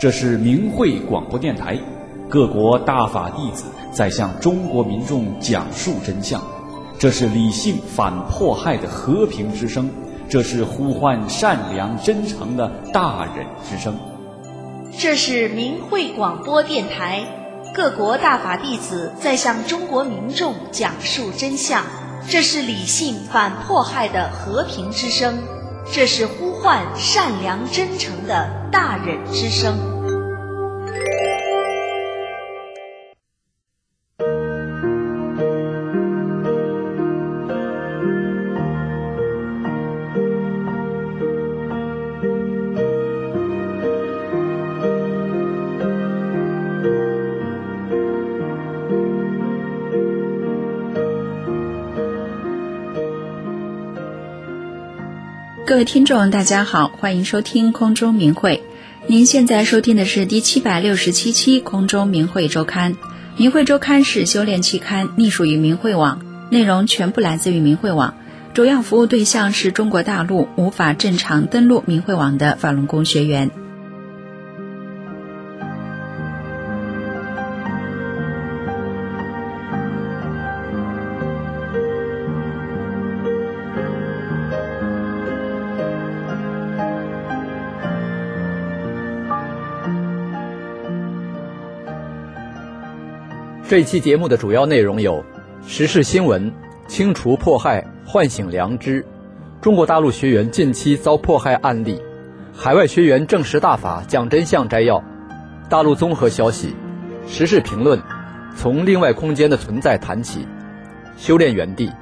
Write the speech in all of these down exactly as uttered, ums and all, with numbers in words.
这是明慧广播电台，各国大法弟子在向中国民众讲述真相。这是理性反迫害的和平之声，这是呼唤善良真诚的大忍之声。 这是明慧广播电台，各国大法弟子在向中国民众讲述真相。这是理性反迫害的和平之声，这是呼唤善良真诚的大忍之声。 各位听众大家好，欢迎收听空中明慧。您现在收听的是第七百六十七期空中明慧周刊。明慧周刊是修炼期刊，隶属于明慧网，内容全部来自于明慧网，主要服务对象是中国大陆无法正常登录明慧网的法轮功学员。 这一期节目的主要内容有：时事新闻、清除迫害、唤醒良知；中国大陆学员近期遭迫害案例；海外学员证实大法讲真相摘要；大陆综合消息；时事评论；从另外空间的存在谈起；修炼园地。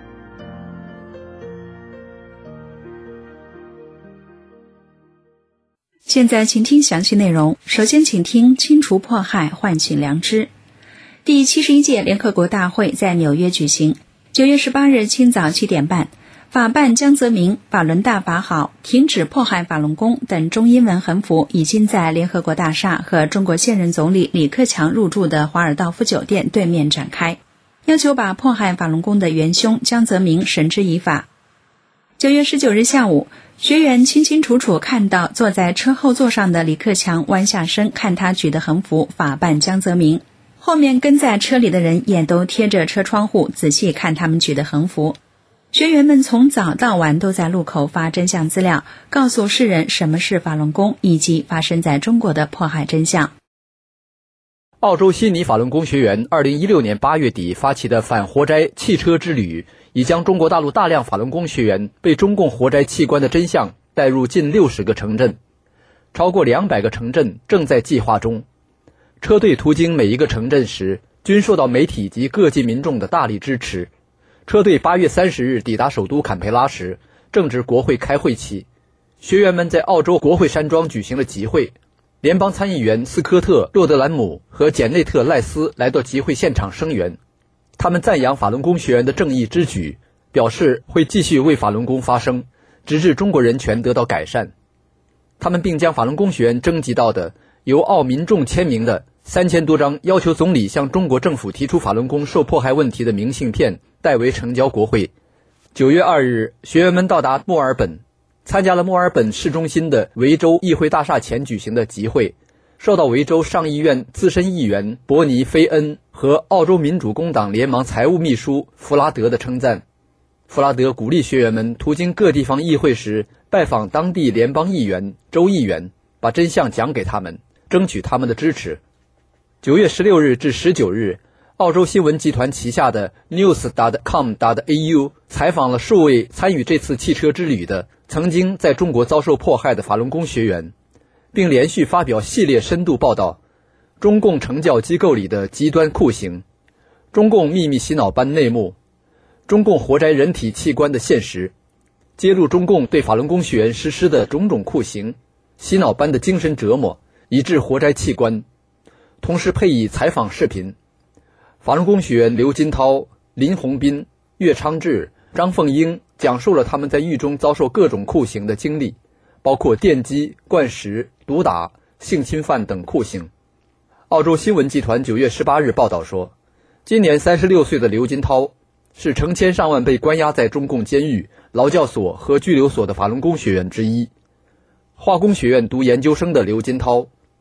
现在请听详细内容。首先请听清除迫害，唤醒良知。第七十一届联合国大会在纽约举行。九月十八日清早七点半，法办江泽民、法轮大法好、停止迫害法轮功等中英文横幅已经在联合国大厦和中国现任总理李克强入住的华尔道夫酒店对面展开，要求把迫害法轮功的元凶江泽民绳之以法。九月十九日下午，学员清清楚楚看到坐在车后座上的李克强弯下身看他举的横幅法办江泽民，后面跟在车里的人也都贴着车窗户仔细看他们举的横幅。学员们从早到晚都在路口发真相资料，告诉世人什么是法轮功以及发生在中国的迫害真相。 澳洲悉尼法轮功学员二零一六年八月底发起的反活摘汽车之旅，已将中国大陆大量法轮功学员被中共活摘器官的真相带入近六十个城镇，超过两百个城镇正在计划中。车队途经每一个城镇时，均受到媒体及各界民众的大力支持。车队八月三十日抵达首都坎培拉时，正值国会开会期，学员们在澳洲国会山庄举行了集会。联邦参议员斯科特·洛德兰姆和简内特·赖斯来到集会现场声援，他们赞扬法轮功学员的正义之举，表示会继续为法轮功发声，直至中国人权得到改善。他们并将法轮功学员征集到的由澳民众签名的三千多张要求总理向中国政府提出法轮功受迫害问题的明信片代为呈交国会。九月二日，学员们到达墨尔本，参加了墨尔本市中心的维州议会大厦前举行的集会，受到维州上议院资深议员伯尼·菲恩和澳洲民主工党联盟财务秘书弗拉德的称赞。弗拉德鼓励学员们途经各地方议会时拜访当地联邦议员、州议员，把真相讲给他们，争取他们的支持。九月十六日至十九日，澳洲新闻集团旗下的 news 点 com 点 a u 采访了数位参与这次汽车之旅的曾经在中国遭受迫害的法轮功学员，并连续发表系列深度报道：中共惩教机构里的极端酷刑、中共秘密洗脑班内幕、中共活摘人体器官的现实，揭露中共对法轮功学员实施的种种酷刑、洗脑班的精神折磨，以致活摘器官。同时配以采访视频。法轮功学员刘金涛、林宏斌、岳昌志、张凤英讲述了他们在狱中遭受各种酷刑的经历，包括电击、灌食、毒打、性侵犯等酷刑。澳洲新闻集团九月十八日报道说，今年三十六岁的刘金涛是成千上万被关押在中共监狱、劳教所和拘留所的法轮功学员之一。化工学院读研究生的刘金涛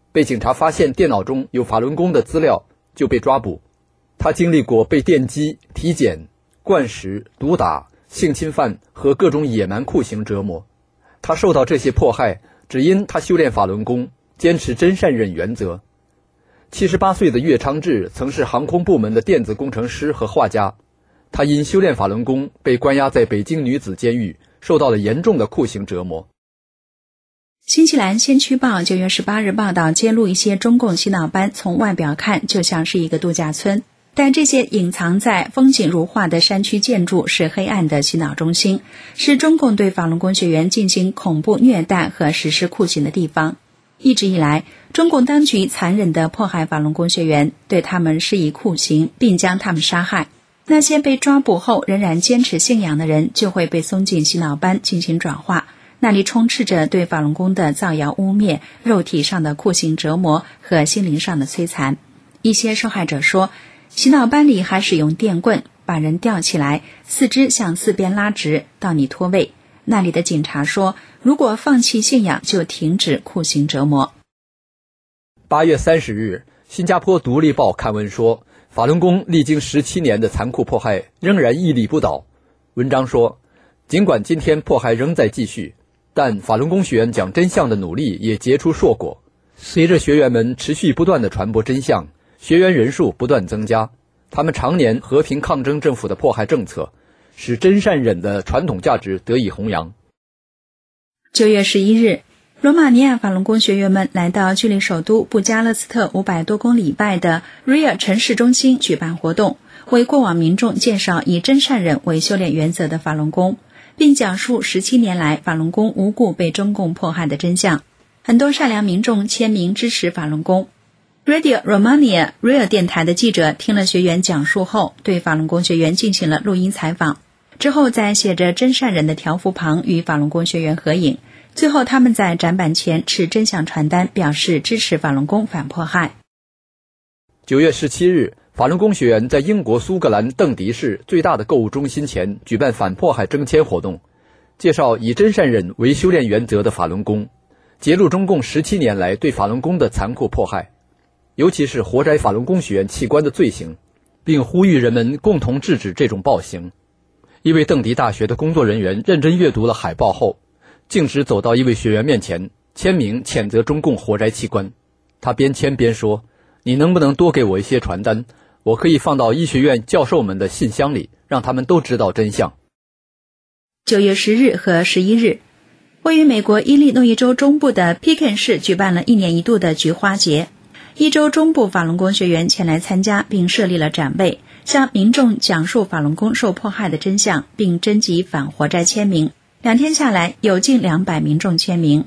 被警察发现电脑中有法轮功的资料，就被抓捕。他经历过被电击、体检、灌食、毒打、性侵犯和各种野蛮酷刑折磨。他受到这些迫害，只因他修炼法轮功，坚持真善忍原则。七十八岁的岳昌志曾是航空部门的电子工程师和画家，他因修炼法轮功被关押在北京女子监狱，受到了严重的酷刑折磨。 新西兰先驱报九月十八日报道，揭露一些中共洗脑班从外表看就像是一个度假村，但这些隐藏在风景如画的山区建筑是黑暗的洗脑中心，是中共对法轮功学员进行恐怖虐待和实施酷刑的地方。一直以来，中共当局残忍地迫害法轮功学员，对他们施以酷刑，并将他们杀害。那些被抓捕后仍然坚持信仰的人就会被送进洗脑班进行转化，那里充斥着对法轮功的造谣污蔑、肉体上的酷刑折磨和心灵上的摧残。一些受害者说，洗脑班里还使用电棍把人吊起来，四肢向四边拉直，到你脱位。那里的警察说，如果放弃信仰就停止酷刑折磨。 八月三十日，新加坡独立报刊文说，法轮功历经十七年的残酷迫害仍然屹立不倒。文章说，尽管今天迫害仍在继续，但法轮功学员讲真相的努力也结出硕果。随着学员们持续不断地传播真相，学员人数不断增加，他们常年和平抗争政府的迫害政策，使真善忍的传统价值得以弘扬。 九月十一日，罗马尼亚法轮功学员们来到距离首都布加勒斯特五百多公里外的 R I A 城市中心举办活动，为过往民众介绍以真善忍为修炼原则的法轮功，并讲述十七年来法轮功无故被中共迫害的真相。很多善良民众签名支持法轮功。Radio Romania R I A 电台的记者听了学员讲述后，对法轮功学员进行了录音采访，之后在写着真善忍的条幅旁与法轮功学员合影，最后他们在展板前持真相传单，表示支持法轮功反迫害。 九月十七日，法轮功学员在英国苏格兰邓迪市最大的购物中心前举办反迫害征签活动，介绍以真善忍为修炼原则的法轮功，揭露中共十七年来对法轮功的残酷迫害，尤其是活摘法轮功学员器官的罪行，并呼吁人们共同制止这种暴行。一位邓迪大学的工作人员认真阅读了海报后，径直走到一位学员面前，签名谴责中共活摘器官。他边签边说，你能不能多给我一些传单，我可以放到医学院教授们的信箱里，让他们都知道真相。 九月十日和十一日，位于美国伊利诺伊州中部的 Pekin 市举办了一年一度的菊花节。一州中部法轮功学员前来参加，并设立了展位，向民众讲述法轮功受迫害的真相，并征集反活摘签名。两天下来，有近两百民众签名。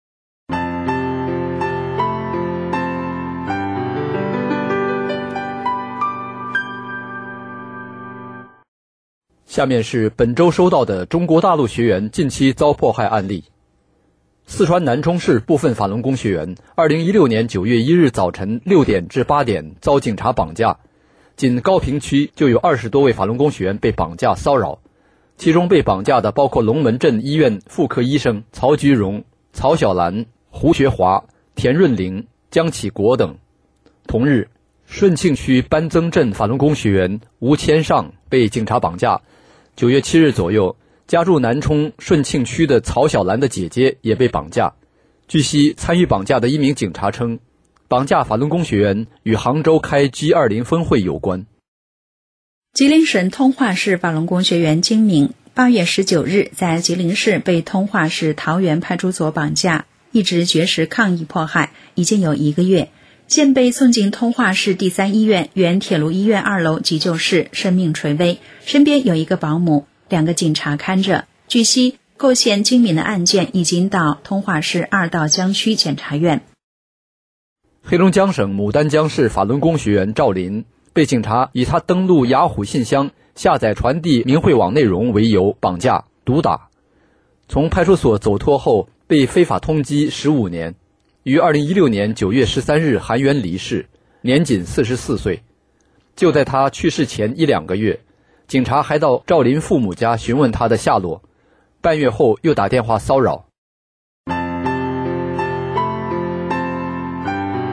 下面是本周收到的中国大陆学员近期遭迫害案例。四川南充市部分法轮功学员二零一六年九月一日早晨六点至八点遭警察绑架，仅高平区就有二十多位法轮功学员被绑架骚扰，其中被绑架的包括龙门镇医院妇科医生曹菊荣、曹小兰、胡学华、田润玲、江启国等。同日，顺庆区班增镇法轮功学员吴千尚被警察绑架。九月七日左右，家住南充顺庆区的曹小兰的姐姐也被绑架。据悉，参与绑架的一名警察称，绑架法轮功学员与杭州开 G 二十 峰会有关。 吉林省通化市法轮功学员金敏八月十九日在吉林市被通化市桃园派出所绑架，一直绝食抗议迫害，已经有一个月，现被送进通化市第三医院原铁路医院二楼急救室，生命垂危，身边有一个保姆，两个警察看着。据悉，构陷金敏的案件已经到通化市二道江区检察院。 黑龙江省牡丹江市法轮功学员赵林被警察以他登录雅虎信箱下载传递明慧网内容为由绑架毒打，从派出所走脱后被非法通缉十五年，于二零一六年九月十三日含冤离世，年仅四十四岁。就在他去世前一两个月，警察还到赵林父母家询问他的下落，半月后又打电话骚扰。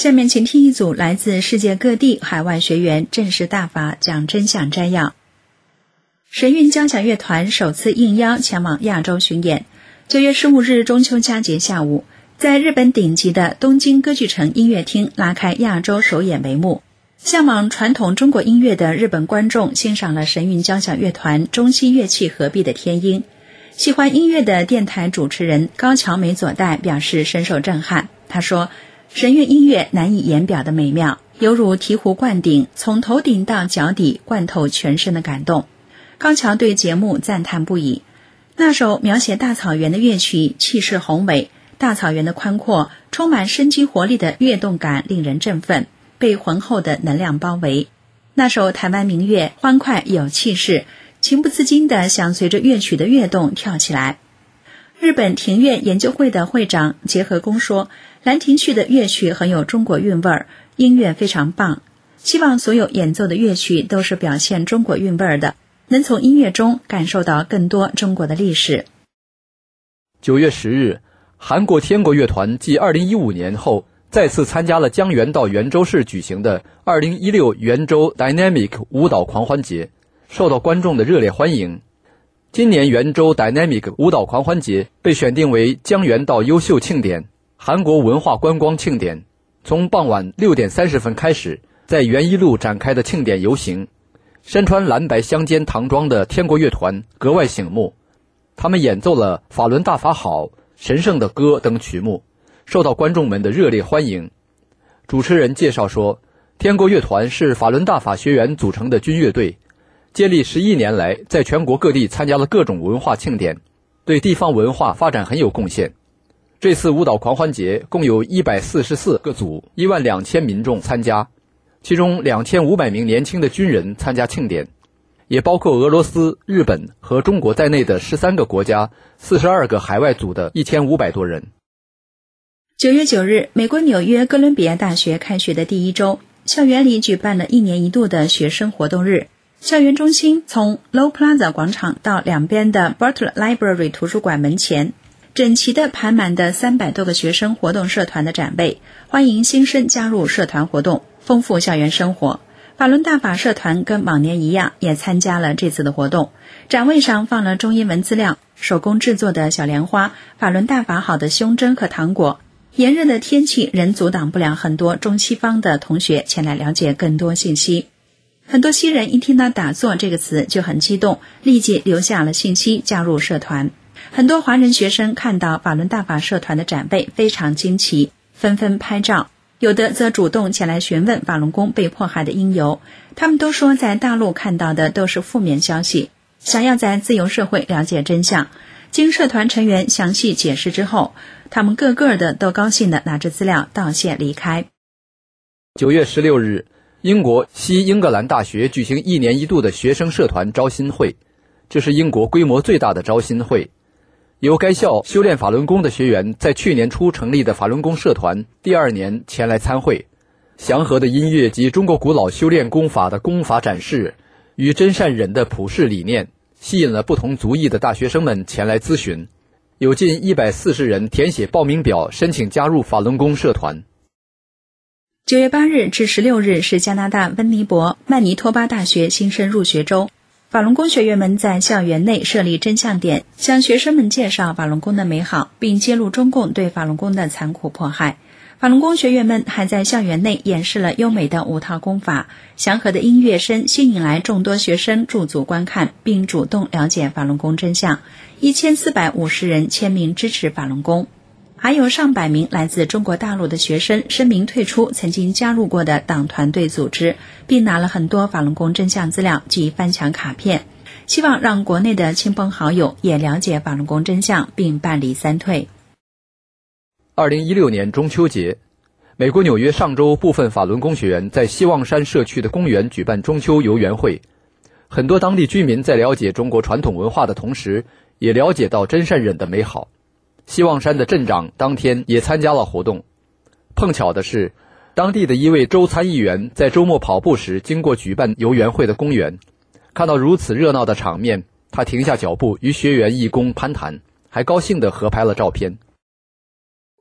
下面请听一组来自世界各地海外学员正式大法讲真相摘要。神韵交响乐团首次应邀前往亚洲巡演。九月十五日中秋佳节下午，在日本顶级的东京歌剧城音乐厅拉开亚洲首演帷幕。向往传统中国音乐的日本观众欣赏了神韵交响乐团中西乐器合璧的天音。喜欢音乐的电台主持人高桥美佐代表示深受震撼。他说，神韵音乐难以言表的美妙，犹如醍醐灌顶，从头顶到脚底灌透全身的感动。高桥对节目赞叹不已。那首描写大草原的乐曲气势宏伟，大草原的宽阔，充满生机活力的跃动感令人振奋，被浑厚的能量包围。那首台湾民乐欢快有气势，情不自禁地想随着乐曲的跃动跳起来。日本庭院研究会的会长结合公说，兰亭序的乐曲很有中国韵味儿，音乐非常棒，希望所有演奏的乐曲都是表现中国韵味儿的，能从音乐中感受到更多中国的历史。 九月十日，韩国天国乐团继二零一五年后再次参加了江原道元州市举行的二零一六元州 Dynamic 舞蹈狂欢节，受到观众的热烈欢迎。今年元州 Dynamic 舞蹈狂欢节被选定为江原道优秀庆典、韩国文化观光庆典。从傍晚六点三十分开始，在元一路展开的庆典游行，身穿蓝白相间唐装的天国乐团格外醒目，他们演奏了法轮大法好、神圣的歌等曲目，受到观众们的热烈欢迎。主持人介绍说，天国乐团是法轮大法学员组成的军乐队，接力十一年来在全国各地参加了各种文化庆典，对地方文化发展很有贡献。这次舞蹈狂欢节共有一百四十四个组，一万两千民众参加，其中两千五百名年轻的军人参加庆典，也包括俄罗斯、日本和中国在内的十三个国家、四十二个海外组的一千五百多人。 九月九日，美国纽约哥伦比亚大学开学的第一周，校园里举办了一年一度的学生活动日。校园中心从 Low Plaza 广场到两边的 Bartlett Library 图书馆门前，整齐地排满的三百多个学生活动社团的展位，欢迎新生加入社团活动，丰富校园生活。法轮大法社团跟往年一样，也参加了这次的活动。展位上放了中英文资料、手工制作的小莲花、法轮大法好的胸针和糖果。炎热的天气仍阻挡不了很多中西方的同学前来了解更多信息。很多西人一听到打坐这个词就很激动，立即留下了信息加入社团。很多华人学生看到法轮大法社团的展位非常惊奇，纷纷拍照，有的则主动前来询问法轮功被迫害的因由。他们都说在大陆看到的都是负面消息，想要在自由社会了解真相。经社团成员详细解释之后，他们个个的都高兴地拿着资料道谢离开。 九月十六日，英国西英格兰大学举行一年一度的学生社团招新会，这是英国规模最大的招新会。由该校修炼法轮功的学员在去年初成立的法轮功社团第二年前来参会。祥和的音乐及中国古老修炼功法的功法展示与真善忍的普世理念，吸引了不同族裔的大学生们前来咨询。有近一百四十人填写报名表申请加入法轮功社团。 九月八日至十六日是加拿大温尼伯曼尼托巴大学新生入学周。法轮功学员们在校园内设立真相点，向学生们介绍法轮功的美好，并揭露中共对法轮功的残酷迫害。法轮功学员们还在校园内演示了优美的五套功法，祥和的音乐声吸引来众多学生驻足观看，并主动了解法轮功真相。一千四百五十人签名支持法轮功。还有上百名来自中国大陆的学生声明退出曾经加入过的党团队组织，并拿了很多法轮功真相资料及翻墙卡片，希望让国内的亲朋好友也了解法轮功真相并办理三退。 二零一六年中秋节，美国纽约上州部分法轮功学员在希望山社区的公园举办中秋游园会。很多当地居民在了解中国传统文化的同时，也了解到真善忍的美好。希望山的镇长当天也参加了活动。碰巧的是，当地的一位州参议员在周末跑步时经过举办游园会的公园，看到如此热闹的场面，他停下脚步与学员义工攀谈，还高兴地合拍了照片。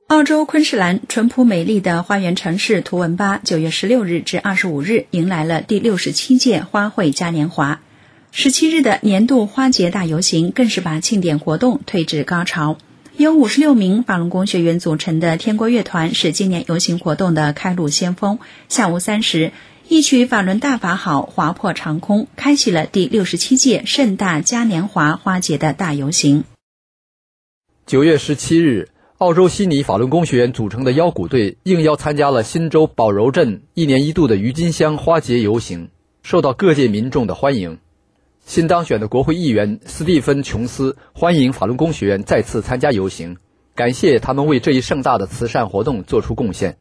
澳洲昆士兰淳朴美丽的花园城市图文巴九月十六日至二十五日迎来了第六十七届花卉嘉年华。十七日的年度花节大游行更是把庆典活动推至高潮。由五十六名法轮功学员组成的天国乐团是今年游行活动的开路先锋。下午三时，一曲法轮大法好划破长空，开启了第六十七届盛大嘉年华花节的大游行。 九月十七日，澳洲悉尼法轮功学员组成的腰鼓队应邀参加了新州宝柔镇一年一度的郁金香花节游行，受到各界民众的欢迎。新当选的国会议员斯蒂芬·琼斯欢迎法轮功学员再次参加游行，感谢他们为这一盛大的慈善活动做出贡献。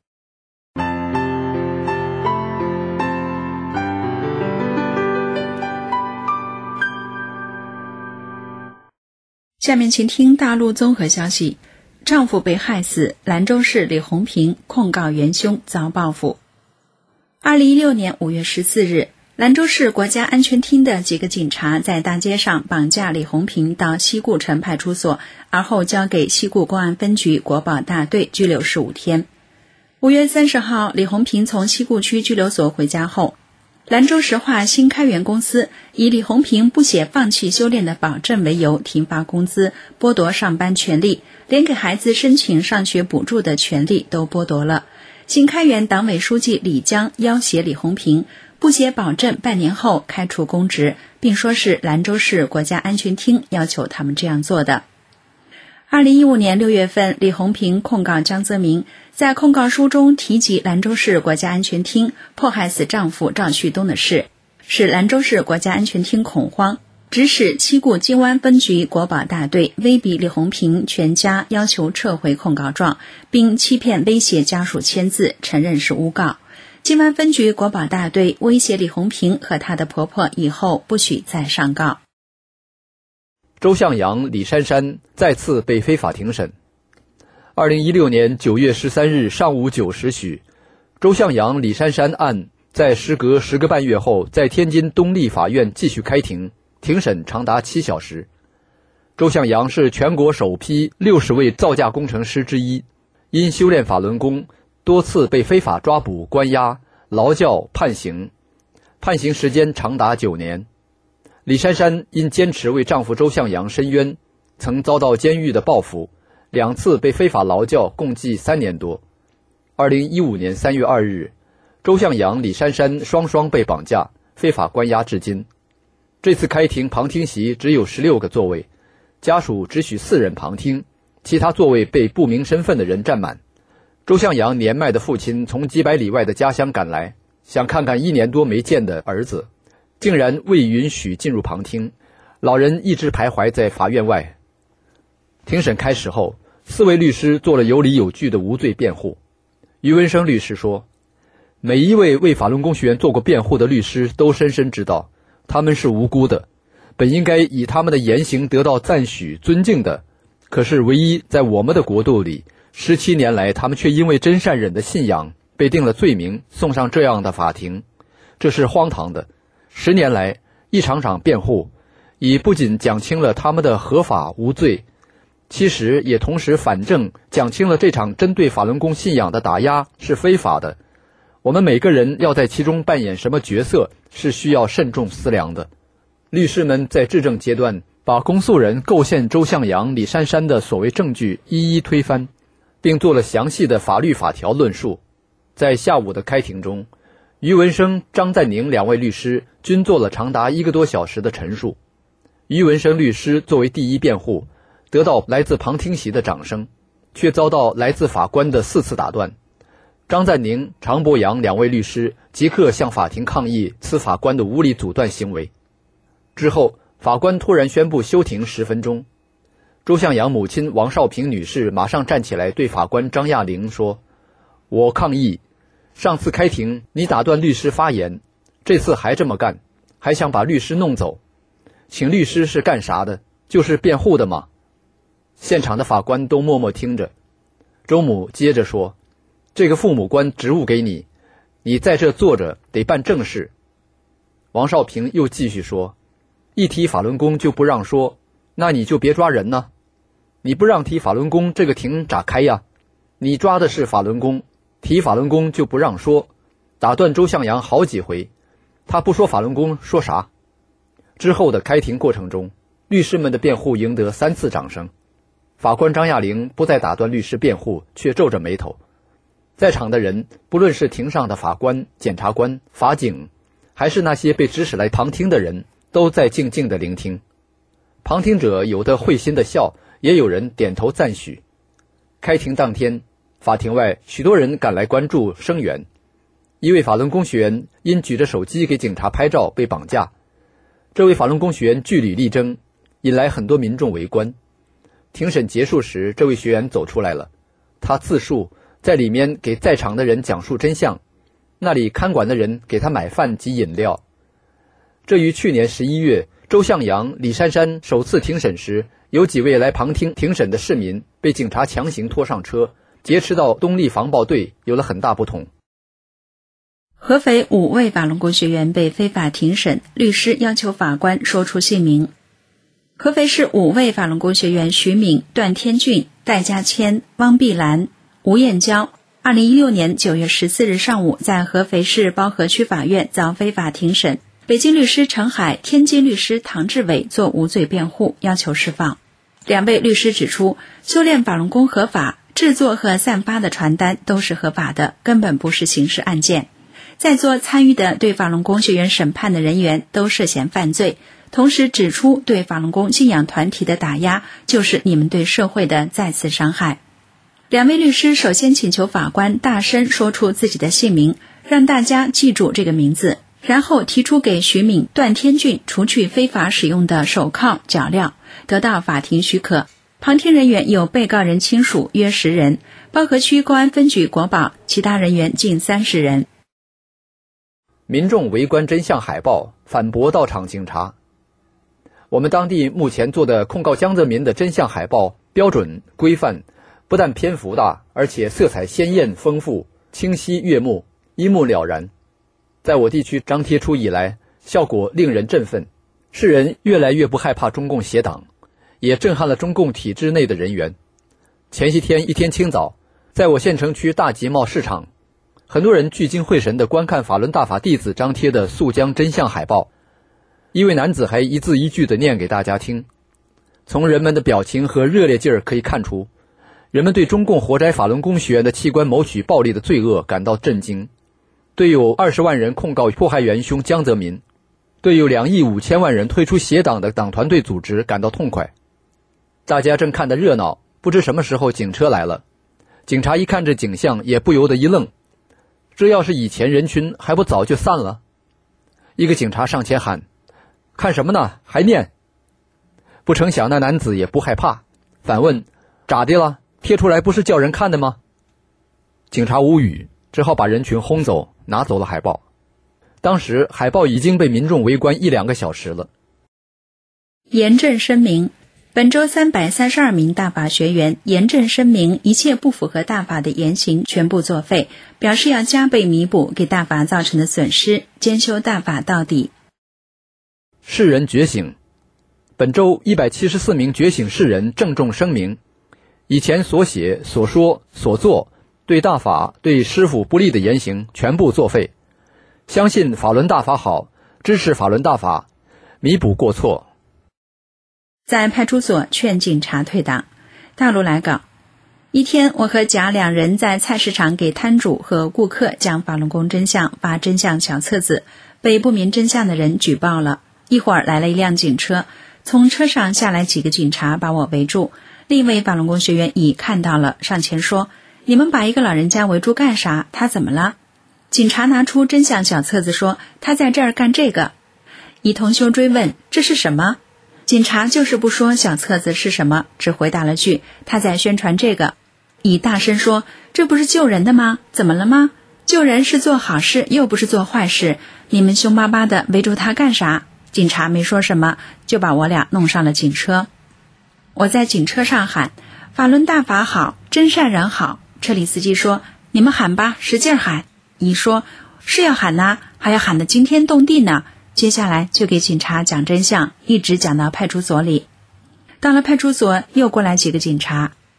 下面请听大陆综合消息。丈夫被害死，兰州市李红平控告元凶遭报复。二零一六年五月十四日，兰州市国家安全厅的几个警察在大街上绑架李红平到西固城派出所，而后交给西固公安分局国保大队拘留十五天。五月三十号，李红平从西固区拘留所回家后，兰州石化新开源公司以李红平不写放弃修炼的保证为由停发工资，剥夺上班权利，连给孩子申请上学补助的权利都剥夺了。新开源党委书记李江要挟李红平不写保证，半年后开除公职，并说是兰州市国家安全厅要求他们这样做的。二零一五年六月份，李红平控告江泽民，在控告书中提及兰州市国家安全厅迫害死丈夫赵旭东的事，使兰州市国家安全厅恐慌，指使西固金湾分局国保大队威逼李红平全家要求撤回控告状，并欺骗威胁家属签字承认是诬告。金湾分局国保大队威胁李红平和她的婆婆以后不许再上告。 周向阳、李珊珊再次被非法庭审。二零一六年九月十三日上午九时许，周向阳、李珊珊案在时隔十个半月后，在天津东丽法院继续开庭，庭审长达七小时。周向阳是全国首批六十位造价工程师之一，因修炼法轮功，多次被非法抓捕、关押、劳教、判刑，判刑时间长达九年。李珊珊因坚持为丈夫周向阳申冤，曾遭到监狱的报复，两次被非法劳教，共计三年多。二零一五年三月二日，周向阳、李珊珊双双被绑架，非法关押至今。这次开庭旁听席只有十六个座位，家属只许四人旁听，其他座位被不明身份的人占满。周向阳年迈的父亲从几百里外的家乡赶来，想看看一年多没见的儿子，竟然未允许进入旁听，老人一直徘徊在法院外。庭审开始后，四位律师做了有理有据的无罪辩护。于文生律师说，每一位为法轮功学员做过辩护的律师都深深知道，他们是无辜的，本应该以他们的言行得到赞许、尊敬的，可是唯一在我们的国度里，十七年来他们却因为真善忍的信仰被定了罪名，送上这样的法庭，这是荒唐的。十年来一场场辩护，已不仅讲清了他们的合法无罪，其实也同时反证讲清了这场针对法轮功信仰的打压是非法的。我们每个人要在其中扮演什么角色，是需要慎重思量的。律师们在质证阶段把公诉人构陷周向阳、李珊珊的所谓证据一一推翻，并做了详细的法律法条论述。在下午的开庭中，于文生、张赞宁两位律师均做了长达一个多小时的陈述。于文生律师作为第一辩护，得到来自旁听席的掌声，却遭到来自法官的四次打断。张赞宁、常博阳两位律师即刻向法庭抗议此法官的无理阻断行为。之后，法官突然宣布休庭十分钟。周向阳母亲王少平女士马上站起来对法官张亚玲说，我抗议，上次开庭你打断律师发言，这次还这么干，还想把律师弄走，请律师是干啥的？就是辩护的吗？现场的法官都默默听着。周母接着说，这个父母官职务给你，你在这坐着得办正事。王少平又继续说，一提法轮功就不让说，那你就别抓人呢，你不让提法轮功，这个庭咋开呀？ 你抓的是法轮功，提法轮功就不让说，打断周向阳好几回，他不说法轮功说啥？之后的开庭过程中，律师们的辩护赢得三次掌声。法官张亚玲不再打断律师辩护，却皱着眉头。在场的人，不论是庭上的法官、检察官、法警，还是那些被指使来旁听的人，都在静静地聆听。旁听者有的会心的笑，也有人点头赞许。开庭当天，法庭外许多人赶来关注声援。一位法轮功学员因举着手机给警察拍照被绑架，这位法轮功学员据理力争，引来很多民众围观。庭审结束时，这位学员走出来了，他自述在里面给在场的人讲述真相，那里看管的人给他买饭及饮料。这于去年十一月，周向阳、李珊珊首次庭审时，有几位来旁听庭审的市民被警察强行拖上车，劫持到东丽防暴队，有了很大不同。 合肥五位法轮功学员被非法庭审，律师要求法官说出姓名。合肥市五位法轮功学员徐敏、段天俊、戴家谦、汪碧兰、吴艳娇，二零一六年九月十四日上午在合肥市包河区法院遭非法庭审，北京律师陈海、天津律师唐志伟作无罪辩护，要求释放。两位律师指出，修炼法轮功合法，制作和散发的传单都是合法的，根本不是刑事案件。在座参与的对法轮功学员审判的人员都涉嫌犯罪，同时指出对法轮功信仰团体的打压就是你们对社会的再次伤害。两位律师首先请求法官大声说出自己的姓名，让大家记住这个名字，然后提出给徐敏、段天俊除去非法使用的手铐、脚镣，得到法庭许可。旁听人员有被告人亲属约十人，包河区公安分局国保，其他人员近三十人。 民众围观真相海报，反驳到场警察。我们当地目前做的控告江泽民的真相海报标准规范，不但篇幅大，而且色彩鲜艳丰富，清晰悦目，一目了然。在我地区张贴出以来，效果令人振奋，世人越来越不害怕中共邪党，也震撼了中共体制内的人员。前些天一天清早，在我县城区大集贸市场，很多人聚精会神地观看法轮大法弟子张贴的肃江真相海报。一位男子还一字一句地念给大家听。从人们的表情和热烈劲儿可以看出，人们对中共活摘法轮功学员的器官谋取暴利的罪恶感到震惊，对有二十万人控告迫害元凶江泽民，对有两亿五千万人推出邪党的党团队组织感到痛快。大家正看得热闹，不知什么时候警车来了。警察一看这景象，也不由得一愣，这要是以前人群还不早就散了？一个警察上前喊：“看什么呢？还念！”不成想那男子也不害怕，反问：“咋的了？贴出来不是叫人看的吗？”警察无语，只好把人群轰走，拿走了海报。当时海报已经被民众围观一两个小时了。 严正声明，本周三百三十二名大法学员严正声明，一切不符合大法的言行全部作废，表示要加倍弥补给大法造成的损失，坚修大法到底。 世人觉醒。本周一百七十四名觉醒世人郑重声明，以前所写、所说、所做对大法、对师父不利的言行全部作废，相信法轮大法好，支持法轮大法，弥补过错。 在派出所劝警察退党。大陆来稿，一天我和甲两人在菜市场给摊主和顾客讲法轮功真相，发真相小册子，被不明真相的人举报了。一会儿来了一辆警车，从车上下来几个警察把我围住。另一位法轮功学员乙看到了，上前说：“你们把一个老人家围住干啥？他怎么了？”警察拿出真相小册子说：“他在这儿干这个。”乙同修追问：“这是什么？”警察就是不说小册子是什么，只回答了句：“他在宣传这个。”乙大声说：“这不是救人的吗？怎么了吗？救人是做好事，又不是做坏事，你们凶巴巴的围住他干啥？”警察没说什么，就把我俩弄上了警车。我在警车上喊：“法轮大法好，真善人好。”车里司机说：“你们喊吧，使劲喊。”乙说：“是要喊呐，还要喊得惊天动地呢。”接下来就给警察讲真相，一直讲到派出所里。到了派出所，又过来几个警察，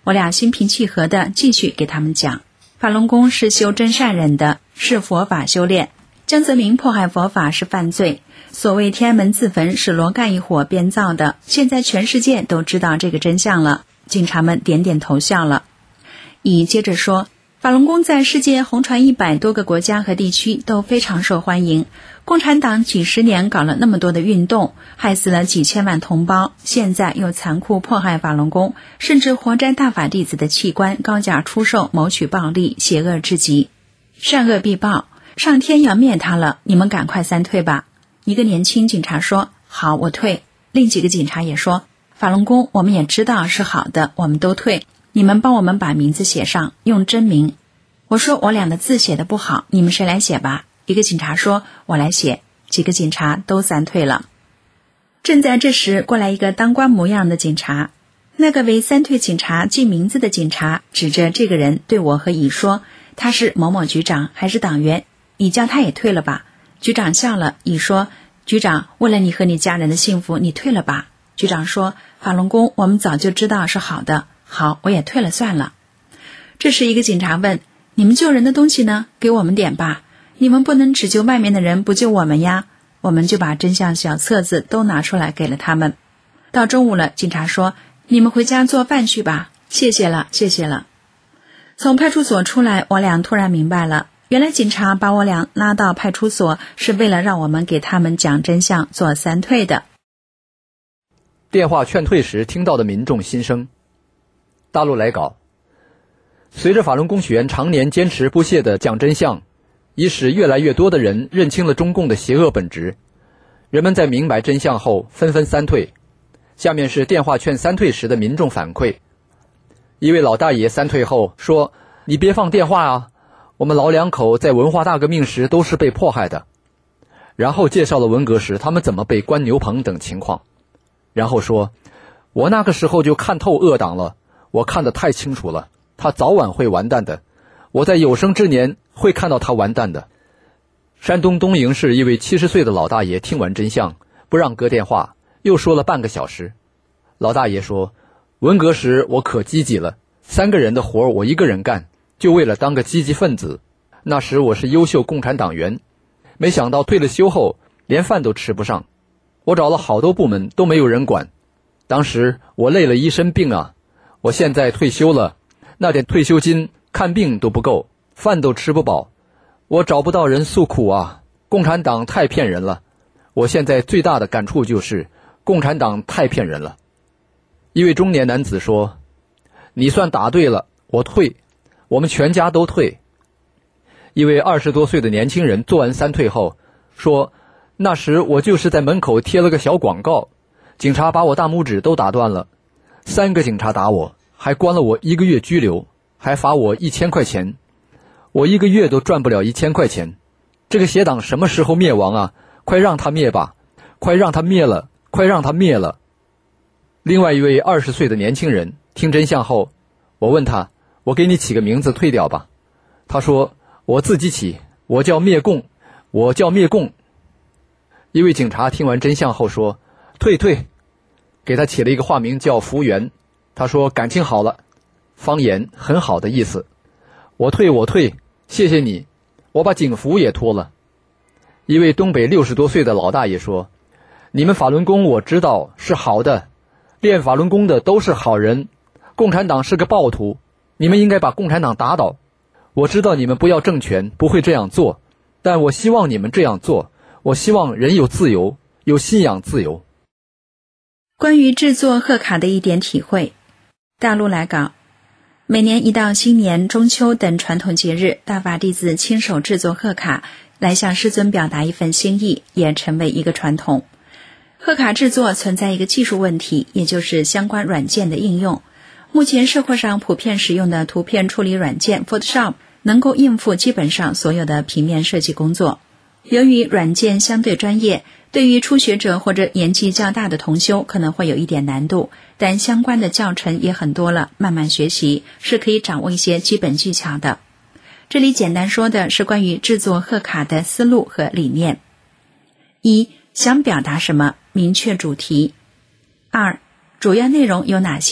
我俩心平气和地继续给他们讲，法轮功是修真善忍的，是佛法修炼。江泽民迫害佛法是犯罪，所谓天安门自焚是罗干一伙编造的，现在全世界都知道这个真相了。警察们点点头笑了。乙接着说，法轮功在世界红传一百多个国家和地区都非常受欢迎，共产党几十年搞了那么多的运动，害死了几千万同胞，现在又残酷迫害法轮功，甚至活摘大法弟子的器官高价出售，谋取暴利，邪恶至极。善恶必报，上天要灭他了，你们赶快三退吧。一个年轻警察说，好，我退。另几个警察也说，法轮功我们也知道是好的，我们都退，你们帮我们把名字写上，用真名。我说我俩的字写得不好，你们谁来写吧。一个警察说，我来写。几个警察都三退了。正在这时，过来一个当官模样的警察，那个为三退警察记名字的警察指着这个人对我和乙说，他是某某局长，还是党员，你叫他也退了吧。局长笑了，乙说，局长，为了你和你家人的幸福，你退了吧。局长说，法轮功我们早就知道是好的，好，我也退了算了。这时一个警察问，你们救人的东西呢？给我们点吧，你们不能只救外面的人，不救我们呀。我们就把真相小册子都拿出来给了他们。到中午了，警察说，你们回家做饭去吧，谢谢了，谢谢了。从派出所出来，我俩突然明白了，原来警察把我俩拉到派出所是为了让我们给他们讲真相，做三退的。 电话劝退时听到的民众心声。大陆来稿，随着法轮功学员常年坚持不懈地讲真相，已使越来越多的人认清了中共的邪恶本质。人们在明白真相后纷纷三退。下面是电话劝三退时的民众反馈。一位老大爷三退后说，你别放电话啊，我们老两口在文化大革命时都是被迫害的。然后介绍了文革时他们怎么被关牛棚等情况。然后说，我那个时候就看透恶党了，我看得太清楚了，他早晚会完蛋的，我在有生之年会看到他完蛋的。山东东营市一位七十岁的老大爷听完真相，不让割电话，又说了半个小时。老大爷说，文革时我可积极了，三个人的活我一个人干，就为了当个积极分子。那时我是优秀共产党员，没想到退了休后连饭都吃不上，我找了好多部门都没有人管。当时我累了一身病啊，我现在退休了，那点退休金看病都不够，饭都吃不饱，我找不到人诉苦啊，共产党太骗人了。我现在最大的感触就是共产党太骗人了。一位中年男子说，你算答对了，我退，我们全家都退。一位二十多岁的年轻人做完三退后说，那时我就是在门口贴了个小广告，警察把我大拇指都打断了，三个警察打我，还关了我一个月拘留，还罚我一千块钱，我一个月都赚不了一千块钱。这个邪党什么时候灭亡啊？快让他灭吧，快让他灭了，快让他灭了。另外一位二十岁的年轻人听真相后，我问他，我给你起个名字退掉吧。他说，我自己起，我叫灭共，我叫灭共。一位警察听完真相后说，退退，给他起了一个化名叫福源。他说，感情好了，方言很好的意思。我退我退，谢谢你，我把警服也脱了。一位东北六十多岁的老大爷说，你们法轮功我知道是好的，练法轮功的都是好人，共产党是个暴徒，你们应该把共产党打倒。我知道你们不要政权，不会这样做，但我希望你们这样做，我希望人有自由，有信仰自由。 关于制作贺卡的一点体会。大陆来稿，每年一到新年、中秋等传统节日，大法弟子亲手制作贺卡，来向师尊表达一份心意，也成为一个传统。贺卡制作存在一个技术问题，也就是相关软件的应用。目前社会上普遍使用的图片处理软件 Photoshop 能够应付基本上所有的平面设计工作。由于软件相对专业，对于初学者或者年纪较大的同修可能会有一点难度，但相关的教程也很多了，慢慢学习是可以掌握一些基本技巧的。这里简单说的是关于制作贺卡的思路和理念。一、想表达什么，明确主题。二、主要内容有哪些，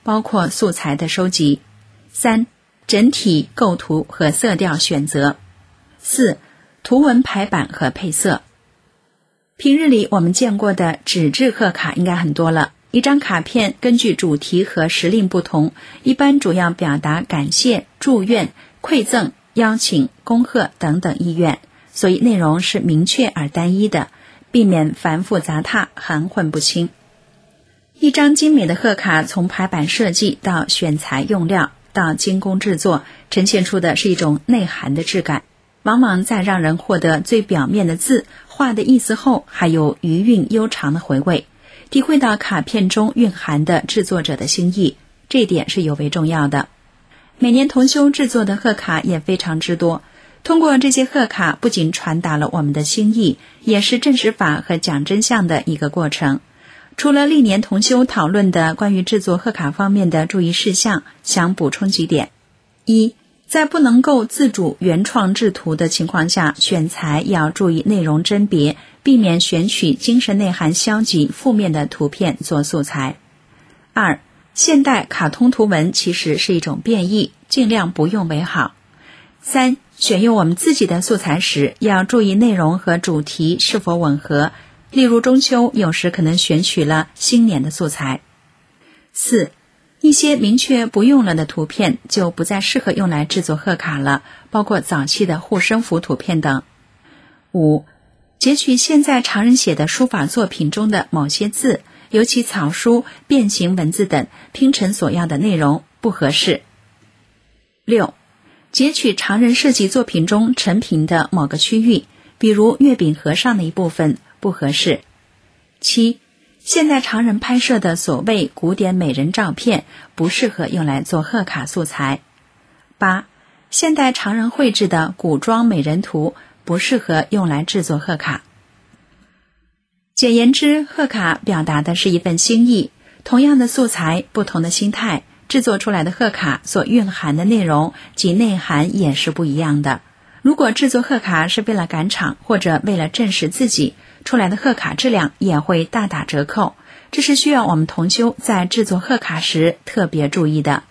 包括素材的收集。三、整体构图和色调选择。四、图文排版和配色。平日里我们见过的纸质贺卡应该很多了，一张卡片根据主题和时令不同，一般主要表达感谢、祝愿、馈赠、邀请、恭贺等等意愿，所以内容是明确而单一的，避免繁复杂沓、含混不清。一张精美的贺卡从排版设计到选材用料到精工制作，呈现出的是一种内涵的质感，往往在让人获得最表面的字话的意思后，还有余韵悠长的回味，体会到卡片中蕴含的制作者的心意，这一点是尤为重要的。每年同修制作的贺卡也非常之多，通过这些贺卡不仅传达了我们的心意，也是证实法和讲真相的一个过程。除了历年同修讨论的关于制作贺卡方面的注意事项，想补充几点。一、在不能够自主原创制图的情况下，选材要注意内容甄别，避免选取精神内涵消极负面的图片做素材。二、现代卡通图文其实是一种变异，尽量不用为好。三、选用我们自己的素材时，要注意内容和主题是否吻合，例如中秋有时可能选取了新年的素材。四、一些明确不用了的图片就不再适合用来制作贺卡了，包括早期的护身符图片等。五、截取现在常人写的书法作品中的某些字，尤其草书、变形文字等拼成所要的内容不合适。六、截取常人设计作品中成品的某个区域，比如月饼盒上的一部分不合适。七、现代常人拍摄的所谓古典美人照片不适合用来做贺卡素材。八、现代常人绘制的古装美人图不适合用来制作贺卡。简言之，贺卡表达的是一份心意，同样的素材，不同的心态，制作出来的贺卡所蕴含的内容及内涵也是不一样的。如果制作贺卡是为了赶场或者为了证实自己，出来的贺卡质量也会大打折扣，这是需要我们同修在制作贺卡时特别注意的。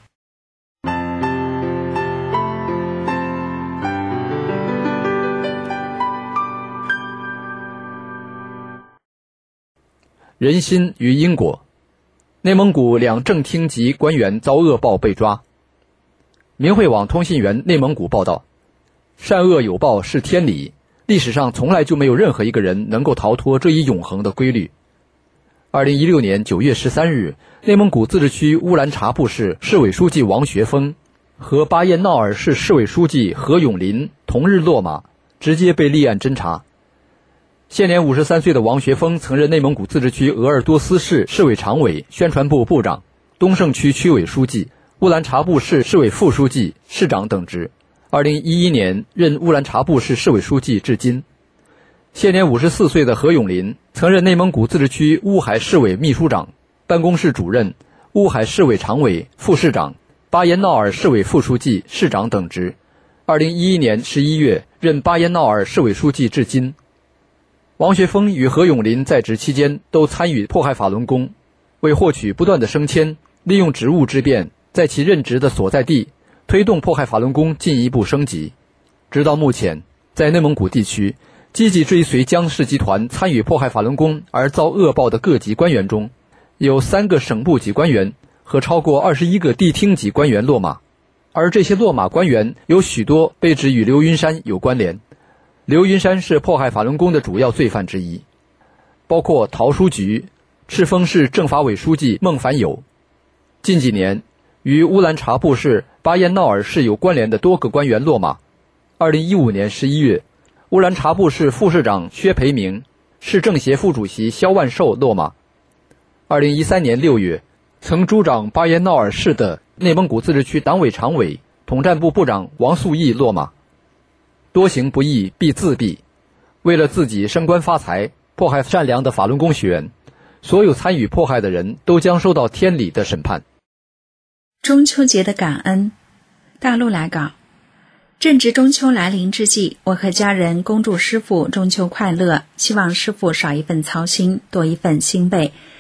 人心与因果。内蒙古两正厅级官员遭恶报被抓。明慧网通信员内蒙古报道，善恶有报是天理，历史上从来就没有任何一个人能够逃脱这一永恒的规律。二零一六年九月十三日，内蒙古自治区乌兰察布市市委书记王学峰和巴彦淖尔市市委书记何永林同日落马，直接被立案侦查。现年五十三岁的王学峰曾任内蒙古自治区鄂尔多斯市市委常委、宣传部部长、东胜区区委书记、乌兰察布市市委副书记、市长等职。二零一一年任乌兰察布市市委书记至今。现年五十四岁的何永林曾任内蒙古自治区乌海市委秘书长、办公室主任、乌海市委常委、副市长、巴彦淖尔市委副书记、市长等职。二零一一年十一月任巴彦淖尔市委书记至今。王学峰与何永林在职期间都参与迫害法轮功，为获取不断的升迁，利用职务之便，在其任职的所在地推动迫害法轮功进一步升级。直到目前，在内蒙古地区积极追随江氏集团参与迫害法轮功而遭恶报的各级官员中，有三个省部级官员和超过二十一个地厅级官员落马，而这些落马官员有许多被指与刘云山有关联。刘云山是迫害法轮功的主要罪犯之一，包括陶书局、赤峰市政法委书记孟凡友。近几年，与乌兰察布市、巴彦淖尔市有关联的多个官员落马。二零一五年十一月，乌兰察布市副市长薛培明、市政协副主席肖万寿落马。二零一三年六月，曾主掌巴彦淖尔市的内蒙古自治区党委常委、统战部部长王素义落马。多行不义必自毙，为了自己升官发财，迫害善良的法轮功学员，所有参与迫害的人都将受到天理的审判。 中秋节的感恩。大陆来稿，正值中秋来临之际，我和家人恭祝师父中秋快乐，希望师父少一份操心，多一份欣慰，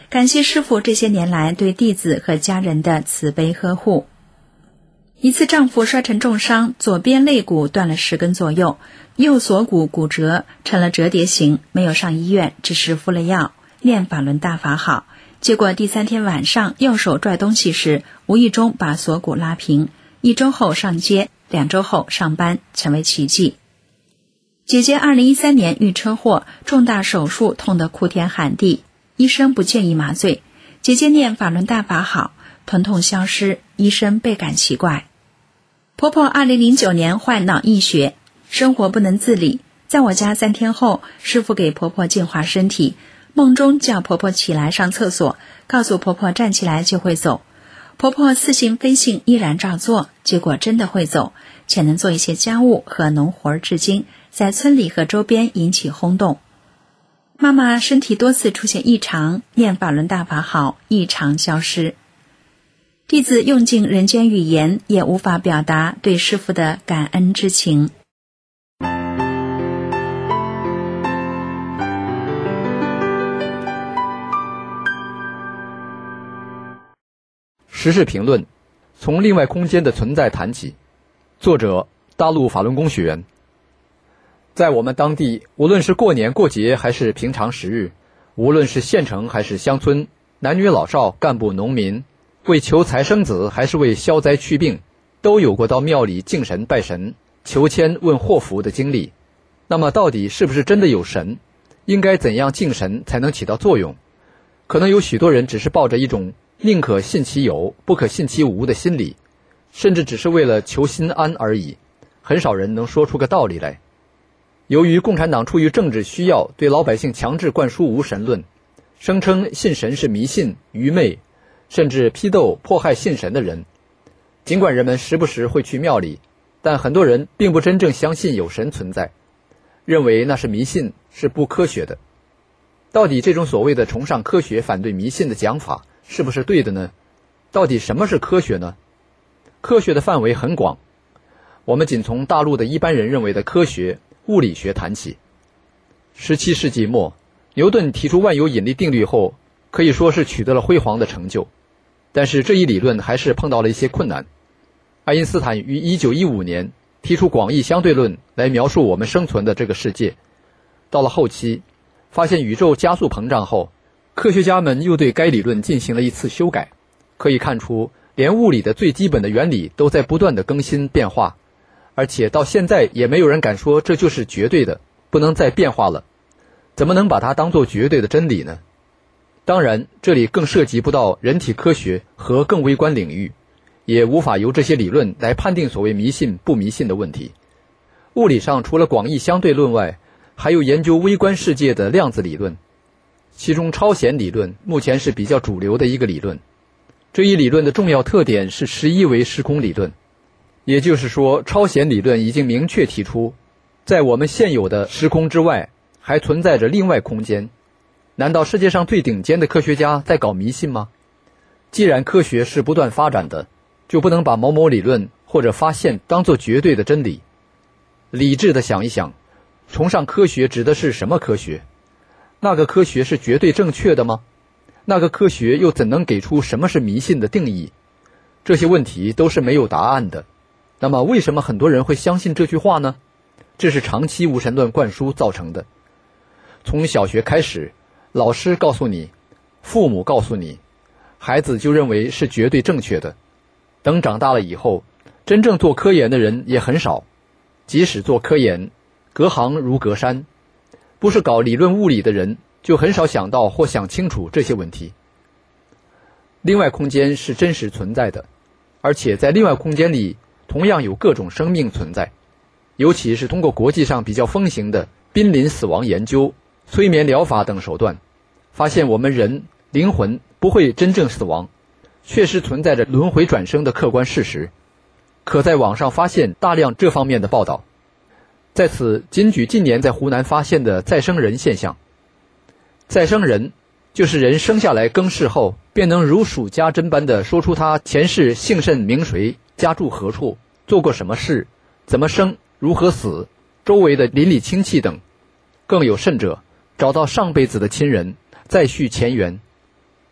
感谢师父这些年来对弟子和家人的慈悲呵护。一次丈夫摔成重伤，左边肋骨断了十根左右，右锁骨骨折成了折叠形，没有上医院，只是敷了药，念法轮大法好。结果第三天晚上右手拽东西时，无意中把锁骨拉平，一周后上街，两周后上班，成为奇迹。姐姐二零一三年遇车祸，重大手术痛得哭天喊地，医生不建议麻醉，姐姐念法轮大法好，疼痛消失，医生倍感奇怪。婆婆二零零九年患脑溢血，生活不能自理，在我家三天后，师父给婆婆净化身体，梦中叫婆婆起来上厕所，告诉婆婆站起来就会走。婆婆似信非信，依然照做，结果真的会走，且能做一些家务和农活至今，在村里和周边引起轰动。妈妈身体多次出现异常，念法轮大法好，异常消失。弟子用尽人间语言，也无法表达对师父的感恩之情。 时事评论，从另外空间的存在谈起。作者：大陆法轮功学员。在我们当地，无论是过年过节还是平常时日，无论是县城还是乡村，男女老少、干部农民，为求财生子还是为消灾祛病，都有过到庙里敬神拜神、求签问祸福的经历。那么到底是不是真的有神？应该怎样敬神才能起到作用？可能有许多人只是抱着一种宁可信其有，不可信其无的心理，甚至只是为了求心安而已，很少人能说出个道理来。由于共产党出于政治需要，对老百姓强制灌输无神论，声称信神是迷信、愚昧，甚至批斗迫害信神的人。尽管人们时不时会去庙里，但很多人并不真正相信有神存在，认为那是迷信，是不科学的。到底这种所谓的崇尚科学、反对迷信的讲法是不是对的呢？到底什么是科学呢？科学的范围很广，我们仅从大陆的一般人认为的科学物理学谈起。十七世纪末，牛顿提出万有引力定律后，可以说是取得了辉煌的成就，但是这一理论还是碰到了一些困难。爱因斯坦于一九一五年提出广义相对论来描述我们生存的这个世界，到了后期发现宇宙加速膨胀后，科学家们又对该理论进行了一次修改。可以看出，连物理的最基本的原理都在不断的更新变化，而且到现在也没有人敢说这就是绝对的，不能再变化了。怎么能把它当作绝对的真理呢？当然，这里更涉及不到人体科学和更微观领域，也无法由这些理论来判定所谓迷信不迷信的问题。物理上除了广义相对论外，还有研究微观世界的量子理论，其中超弦理论目前是比较主流的一个理论。这一理论的重要特点是十一维时空理论，也就是说，超弦理论已经明确提出，在我们现有的时空之外，还存在着另外空间。难道世界上最顶尖的科学家在搞迷信吗？既然科学是不断发展的，就不能把某某理论或者发现当作绝对的真理。理智地想一想，崇尚科学指的是什么科学？那个科学是绝对正确的吗？那个科学又怎能给出什么是迷信的定义？这些问题都是没有答案的。那么为什么很多人会相信这句话呢？这是长期无神论灌输造成的。从小学开始，老师告诉你，父母告诉你，孩子就认为是绝对正确的。等长大了以后，真正做科研的人也很少，即使做科研，隔行如隔山，不是搞理论物理的人就很少想到或想清楚这些问题。另外空间是真实存在的，而且在另外空间里同样有各种生命存在，尤其是通过国际上比较风行的濒临死亡研究、催眠疗法等手段，发现我们人灵魂不会真正死亡，确实存在着轮回转生的客观事实。可在网上发现大量这方面的报道。在此仅举近年在湖南发现的再生人现象。再生人就是人生下来更世后，便能如数家珍般地说出他前世姓甚名谁，家住何处，做过什么事，怎么生，如何死，周围的邻里亲戚等。更有甚者，找到上辈子的亲人，再续前缘。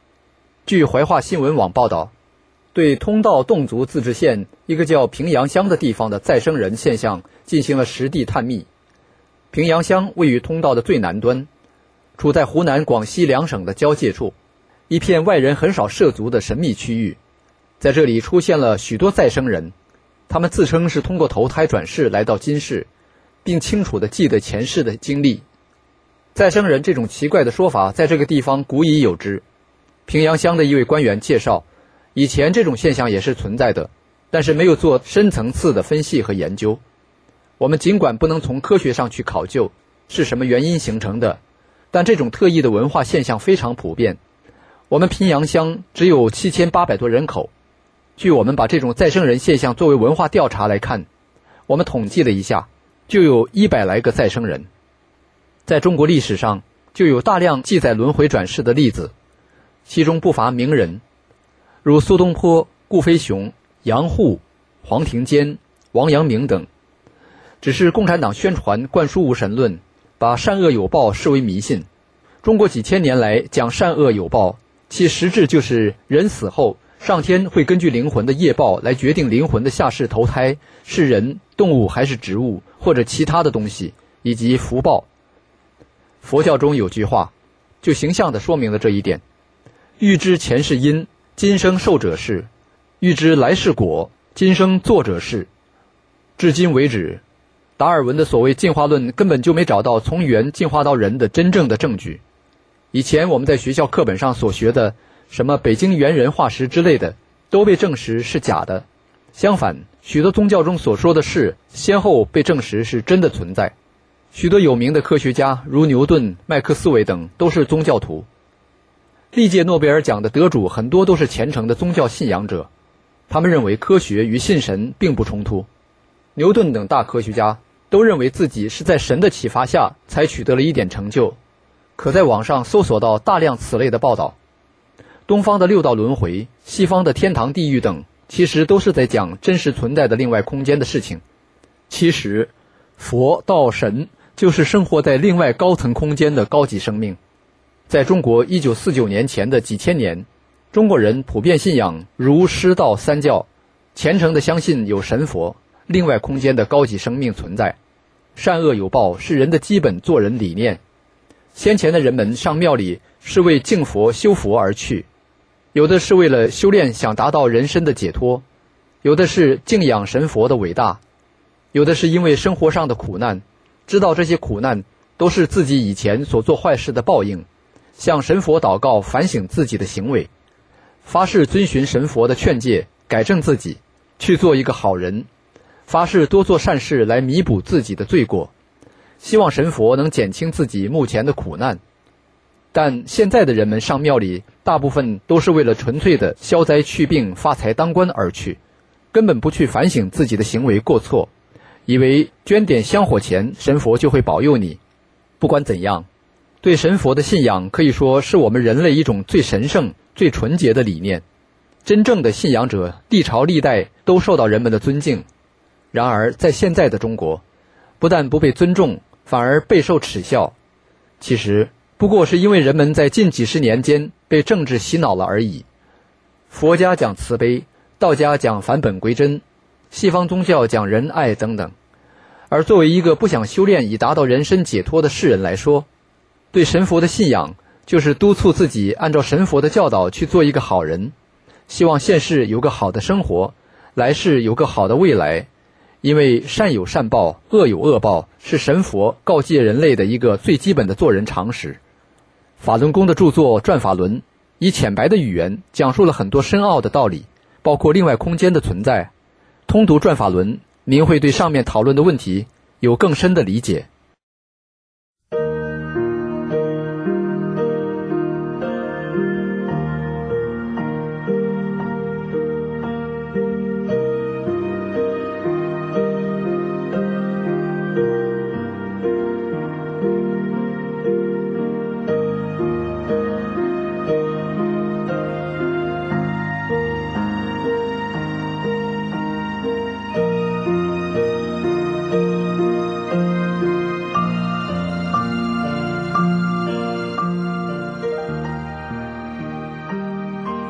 据怀化新闻网报道，对通道侗族自治县一个叫平阳乡的地方的再生人现象进行了实地探秘。平阳乡位于通道的最南端，处在湖南、广西两省的交界处，一片外人很少涉足的神秘区域。在这里出现了许多再生人，他们自称是通过投胎转世来到今世，并清楚地记得前世的经历。再生人这种奇怪的说法在这个地方古已有之。平阳乡的一位官员介绍，以前这种现象也是存在的，但是没有做深层次的分析和研究。我们尽管不能从科学上去考究是什么原因形成的，但这种特异的文化现象非常普遍。我们平阳乡只有七千八百多人口，据我们把这种再生人现象作为文化调查来看，我们统计了一下，就有一百来个再生人。在中国历史上就有大量记载轮回转世的例子，其中不乏名人，如苏东坡、顾飞雄、杨户、黄庭坚、王阳明等。只是共产党宣传灌输无神论，把善恶有报视为迷信。中国几千年来讲善恶有报，其实质就是人死后，上天会根据灵魂的业报来决定灵魂的下世投胎是人、动物还是植物或者其他的东西，以及福报。佛教中有句话就形象地说明了这一点：欲知前世因，今生受者是；欲知来世果，今生作者是。至今为止，达尔文的所谓进化论根本就没找到从猿进化到人的真正的证据。以前我们在学校课本上所学的什么北京猿人化石之类的，都被证实是假的。相反，许多宗教中所说的事，先后被证实是真的存在。许多有名的科学家，如牛顿、麦克斯韦等，都是宗教徒。历届诺贝尔奖的得主很多都是虔诚的宗教信仰者，他们认为科学与信神并不冲突。牛顿等大科学家都认为自己是在神的启发下才取得了一点成就，可在网上搜索到大量此类的报道。东方的六道轮回，西方的天堂地狱等，其实都是在讲真实存在的另外空间的事情。其实佛道神就是生活在另外高层空间的高级生命。在中国一九四九年前的几千年，中国人普遍信仰儒释道三教，虔诚地相信有神佛、另外空间的高级生命存在。善恶有报是人的基本做人理念。先前的人们上庙里是为敬佛修佛而去，有的是为了修炼想达到人身的解脱，有的是敬仰神佛的伟大，有的是因为生活上的苦难，知道这些苦难都是自己以前所做坏事的报应，向神佛祷告反省自己的行为，发誓遵循神佛的劝诫，改正自己，去做一个好人，发誓多做善事来弥补自己的罪过，希望神佛能减轻自己目前的苦难。但现在的人们上庙里，大部分都是为了纯粹的消灾去病、发财当官而去，根本不去反省自己的行为过错，以为捐点香火钱，神佛就会保佑你。不管怎样，对神佛的信仰可以说是我们人类一种最神圣、最纯洁的理念。真正的信仰者，历朝历代都受到人们的尊敬。然而在现在的中国，不但不被尊重，反而备受耻笑。其实不过是因为人们在近几十年间被政治洗脑了而已。佛家讲慈悲，道家讲返本归真，西方宗教讲仁爱等等。而作为一个不想修炼以达到人身解脱的世人来说，对神佛的信仰就是督促自己按照神佛的教导去做一个好人，希望现世有个好的生活，来世有个好的未来。因为善有善报，恶有恶报，是神佛告诫人类的一个最基本的做人常识。法轮功的著作《转法轮》以浅白的语言讲述了很多深奥的道理，包括另外空间的存在。通读《转法轮》，您会对上面讨论的问题有更深的理解。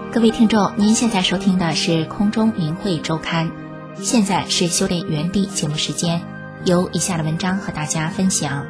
各位听众，您现在收听的是空中明慧周刊，现在是修炼原地节目时间，由以下的文章和大家分享。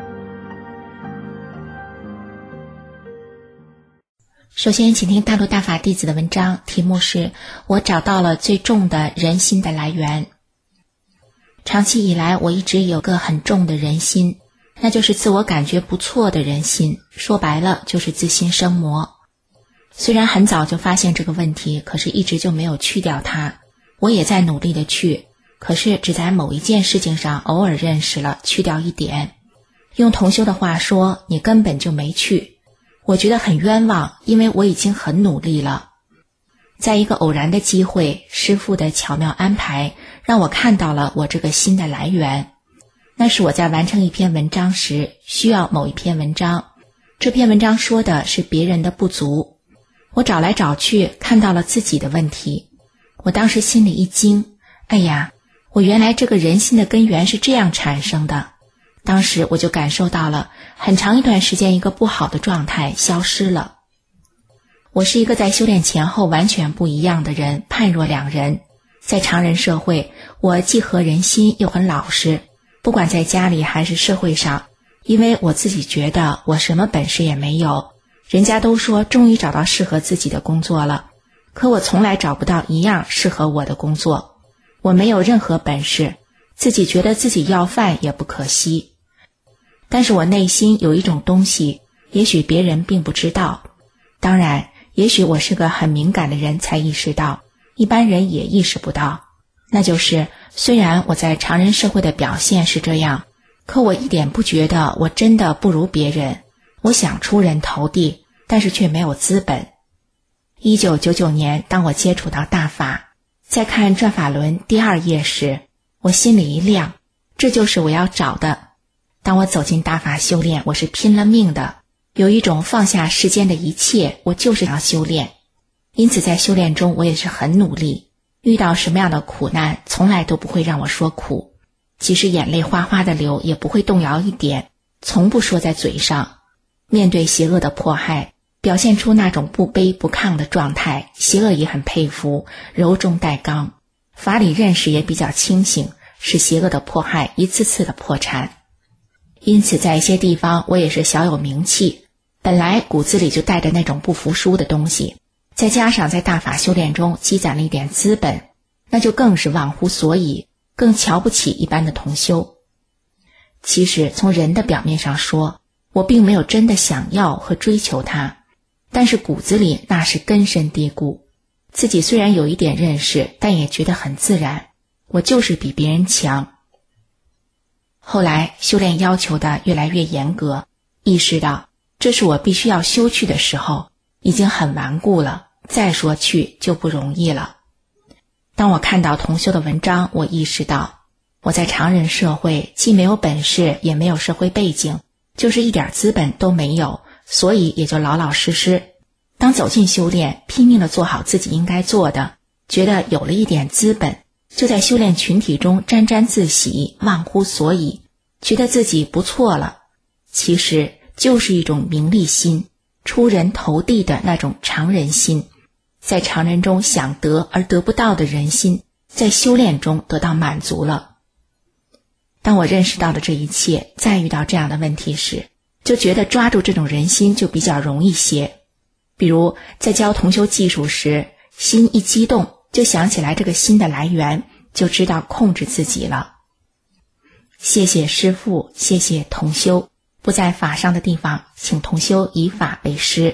首先请听大陆大法弟子的文章，题目是我找到了最重的人心的来源。长期以来，我一直有个很重的人心，那就是自我感觉不错的人心，说白了就是自心生魔。虽然很早就发现这个问题，可是一直就没有去掉它。我也在努力的去，可是只在某一件事情上偶尔认识了，去掉一点。用同修的话说，你根本就没去。我觉得很冤枉，因为我已经很努力了。在一个偶然的机会，师父的巧妙安排，让我看到了我这个心的来源。那是我在完成一篇文章时，需要某一篇文章。这篇文章说的是别人的不足。我找来找去，看到了自己的问题。我当时心里一惊，哎呀，我原来这个人心的根源是这样产生的。当时我就感受到了很长一段时间一个不好的状态消失了。我是一个在修炼前后完全不一样的人，判若两人。在常人社会，我既合人心又很老实，不管在家里还是社会上，因为我自己觉得我什么本事也没有。人家都说终于找到适合自己的工作了，可我从来找不到一样适合我的工作。我没有任何本事，自己觉得自己要饭也不可惜。但是我内心有一种东西，也许别人并不知道。当然，也许我是个很敏感的人才意识到，一般人也意识不到。那就是虽然我在常人社会的表现是这样，可我一点不觉得我真的不如别人。我想出人头地，但是却没有资本。一九九九年，当我接触到大法，在看转法轮第二页时，我心里一亮，这就是我要找的。当我走进大法修炼，我是拼了命的，有一种放下世间的一切，我就是要修炼。因此在修炼中我也是很努力，遇到什么样的苦难从来都不会让我说苦，即使眼泪哗哗的流也不会动摇一点，从不说在嘴上。面对邪恶的迫害，表现出那种不卑不亢的状态，邪恶也很佩服，柔中带刚。法理认识也比较清醒，使邪恶的迫害一次次的破产。因此在一些地方我也是小有名气，本来骨子里就带着那种不服输的东西，再加上在大法修炼中积攒了一点资本，那就更是忘乎所以，更瞧不起一般的同修。其实从人的表面上说，我并没有真的想要和追求它，但是骨子里那是根深蒂固。自己虽然有一点认识，但也觉得很自然，我就是比别人强。后来修炼要求的越来越严格，意识到这是我必须要修去的时候，已经很顽固了，再说去就不容易了。当我看到同修的文章，我意识到我在常人社会既没有本事，也没有社会背景，就是一点资本都没有，所以也就老老实实。当走进修炼，拼命地做好自己应该做的，觉得有了一点资本，就在修炼群体中沾沾自喜，忘乎所以，觉得自己不错了。其实就是一种名利心，出人头地的那种常人心，在常人中想得而得不到的人心，在修炼中得到满足了。当我认识到了这一切，再遇到这样的问题时，就觉得抓住这种人心就比较容易些。比如在教同修技术时，心一激动，就想起来这个心的来源，就知道控制自己了。谢谢师父，谢谢同修，不在法上的地方，请同修以法为师。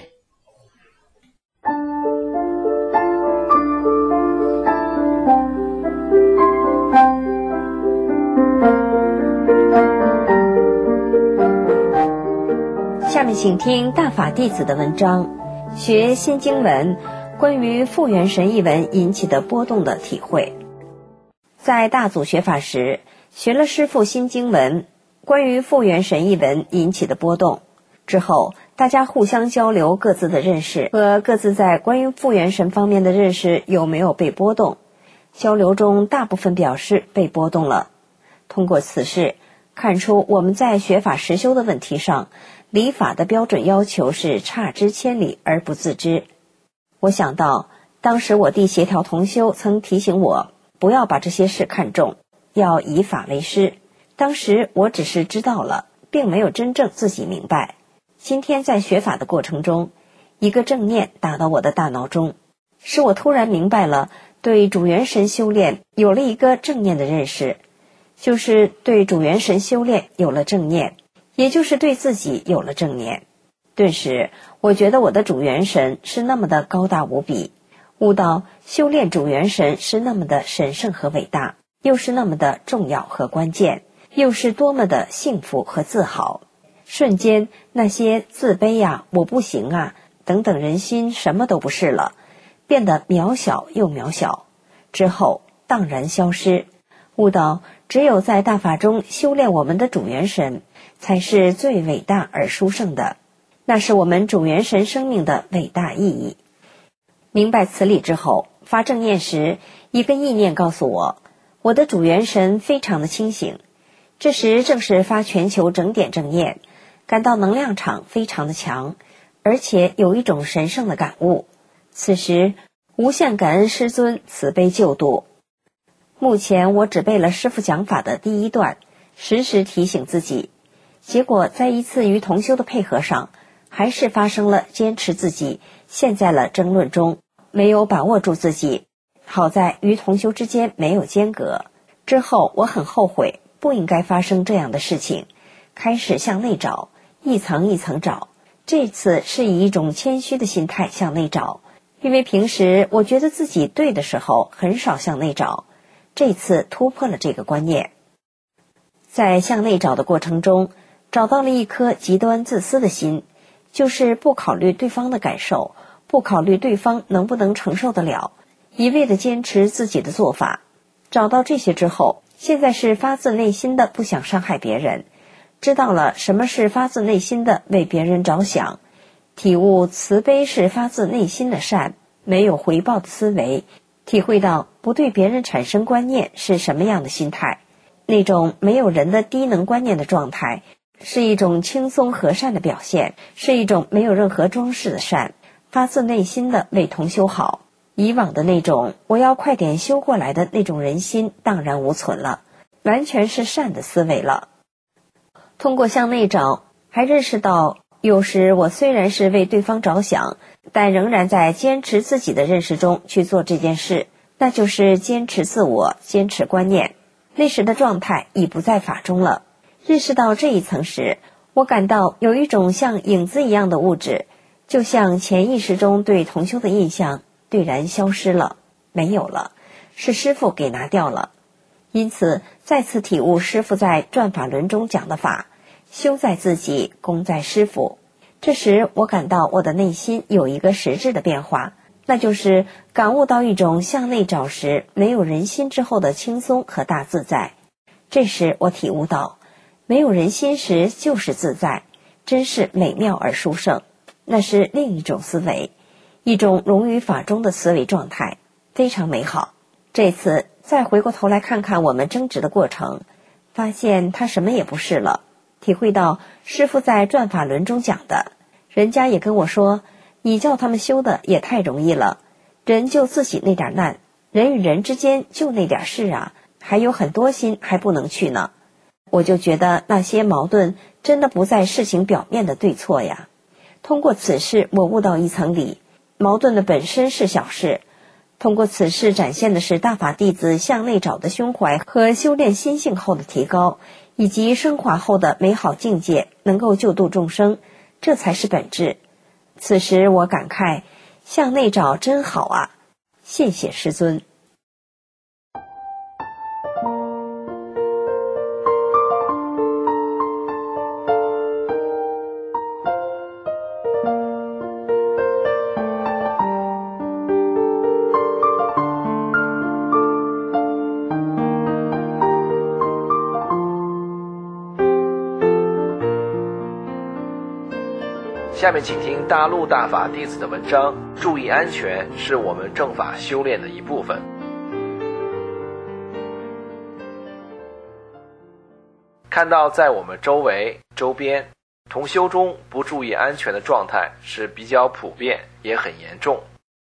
下面请听大法弟子的文章，学新经文关于复元神译文引起的波动的体会。在大祖学法时，学了师父新经文关于复元神译文引起的波动之后，大家互相交流各自的认识和各自在关于复元神方面的认识有没有被波动。交流中大部分表示被波动了。通过此事看出我们在学法实修的问题上，理法的标准要求是差之千里而不自知。 我想到当时我弟协调同修曾提醒我不要把这些事看重，要以法为师。当时我只是知道了，并没有真正自己明白。今天在学法的过程中，一个正念打到我的大脑中，使我突然明白了对主元神修炼有了一个正念的认识，就是对主元神修炼有了正念，也就是对自己有了正念。顿时我觉得我的主元神是那么的高大无比，悟到修炼主元神是那么的神圣和伟大，又是那么的重要和关键，又是多么的幸福和自豪。瞬间那些自卑啊，我不行啊等等人心什么都不是了，变得渺小又渺小，之后荡然消失。悟到只有在大法中修炼我们的主元神，才是最伟大而殊胜的，那是我们主元神生命的伟大意义。明白此理之后，发正念时，一个意念告诉我，我的主元神非常的清醒。这时正是发全球整点正念，感到能量场非常的强，而且有一种神圣的感悟。此时无限感恩师尊慈悲救度。目前我只背了师父讲法的第一段，时时提醒自己，结果在一次与同修的配合上，还是发生了坚持自己陷在了争论中，没有把握住自己。好在与同修之间没有间隔。之后我很后悔，不应该发生这样的事情，开始向内找，一层一层找。这次是以一种谦虚的心态向内找，因为平时我觉得自己对的时候很少向内找，这次突破了这个观念。在向内找的过程中，找到了一颗极端自私的心，就是不考虑对方的感受，不考虑对方能不能承受得了，一味地坚持自己的做法。找到这些之后，现在是发自内心的不想伤害别人，知道了什么是发自内心的为别人着想，体悟慈悲是发自内心的善，没有回报的思维，体会到不对别人产生观念是什么样的心态。那种没有人的低能观念的状态，是一种轻松和善的表现，是一种没有任何装饰的善，发自内心的为同修好。以往的那种我要快点修过来的那种人心荡然无存了，完全是善的思维了。通过向内找，还认识到有时我虽然是为对方着想，但仍然在坚持自己的认识中去做这件事，那就是坚持自我，坚持观念。那时的状态已不在法中了。认识到这一层时，我感到有一种像影子一样的物质，就像潜意识中对同修的印象顿然消失了，没有了，是师父给拿掉了。因此再次体悟师父在转法轮中讲的法，修在自己，功在师父。这时我感到我的内心有一个实质的变化，那就是感悟到一种向内找时没有人心之后的轻松和大自在。这时我体悟到，没有人心时就是自在，真是美妙而殊胜。那是另一种思维，一种融于法中的思维状态，非常美好。这次再回过头来看看我们争执的过程，发现它什么也不是了。体会到师父在转法轮中讲的，人家也跟我说，你叫他们修的也太容易了，人就自己那点难，人与人之间就那点事啊，还有很多心还不能去呢。我就觉得那些矛盾真的不在事情表面的对错呀。通过此事我悟到一层理，矛盾的本身是小事。通过此事展现的是大法弟子向内找的胸怀和修炼心性后的提高，以及升华后的美好境界，能够救度众生，这才是本质。此时我感慨，向内找真好啊，谢谢师尊。 下面请听大陆大法弟子的文章，注意安全是我们正法修炼的一部分。看到在我们周围周边同修中不注意安全的状态是比较普遍也很严重，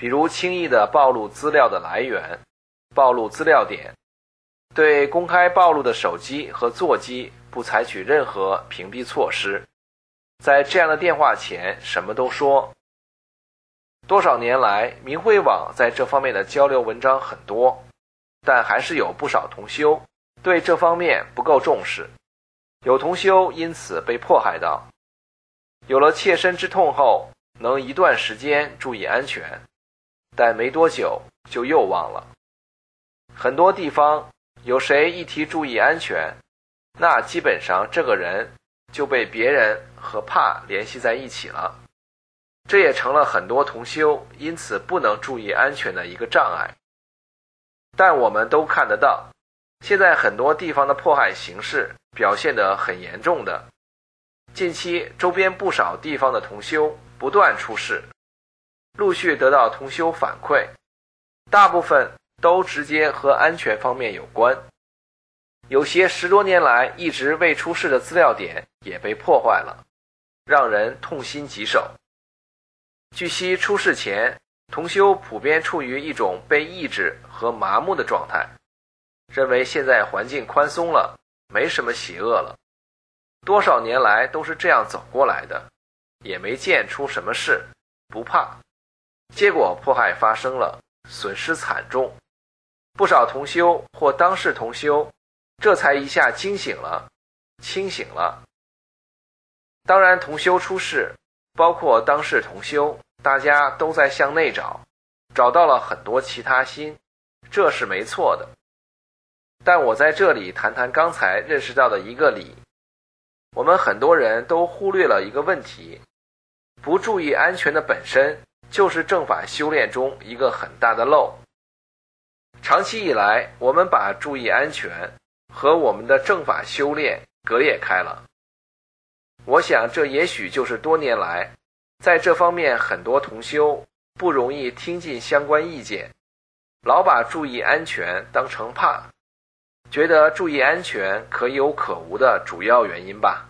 比如轻易地暴露资料的来源，暴露资料点，对公开暴露的手机和座机不采取任何屏蔽措施，在这样的电话前什么都说。多少年来，明慧网在这方面的交流文章很多，但还是有不少同修对这方面不够重视，有同修因此被迫害到。有了切身之痛后，能一段时间注意安全，但没多久就又忘了。很多地方有谁一提注意安全，那基本上这个人就被别人和怕联系在一起了，这也成了很多同修因此不能注意安全的一个障碍。但我们都看得到，现在很多地方的迫害形势表现得很严重的。近期周边不少地方的同修不断出事，陆续得到同修反馈，大部分都直接和安全方面有关。有些十多年来一直未出事的资料点也被破坏了，让人痛心疾首。据悉出事前，同修普遍处于一种被抑制和麻木的状态，认为现在环境宽松了，没什么邪恶了，多少年来都是这样走过来的，也没见出什么事，不怕。结果迫害发生了，损失惨重，不少同修或当事同修这才一下惊醒了，清醒了。当然同修出事，包括当事同修，大家都在向内找，找到了很多其他心，这是没错的。但我在这里谈谈刚才认识到的一个理，我们很多人都忽略了一个问题，不注意安全的本身就是正法修炼中一个很大的漏。长期以来，我们把注意安全和我们的正法修炼隔裂开了。我想这也许就是多年来在这方面很多同修不容易听进相关意见，老把注意安全当成怕，觉得注意安全可有可无的主要原因吧。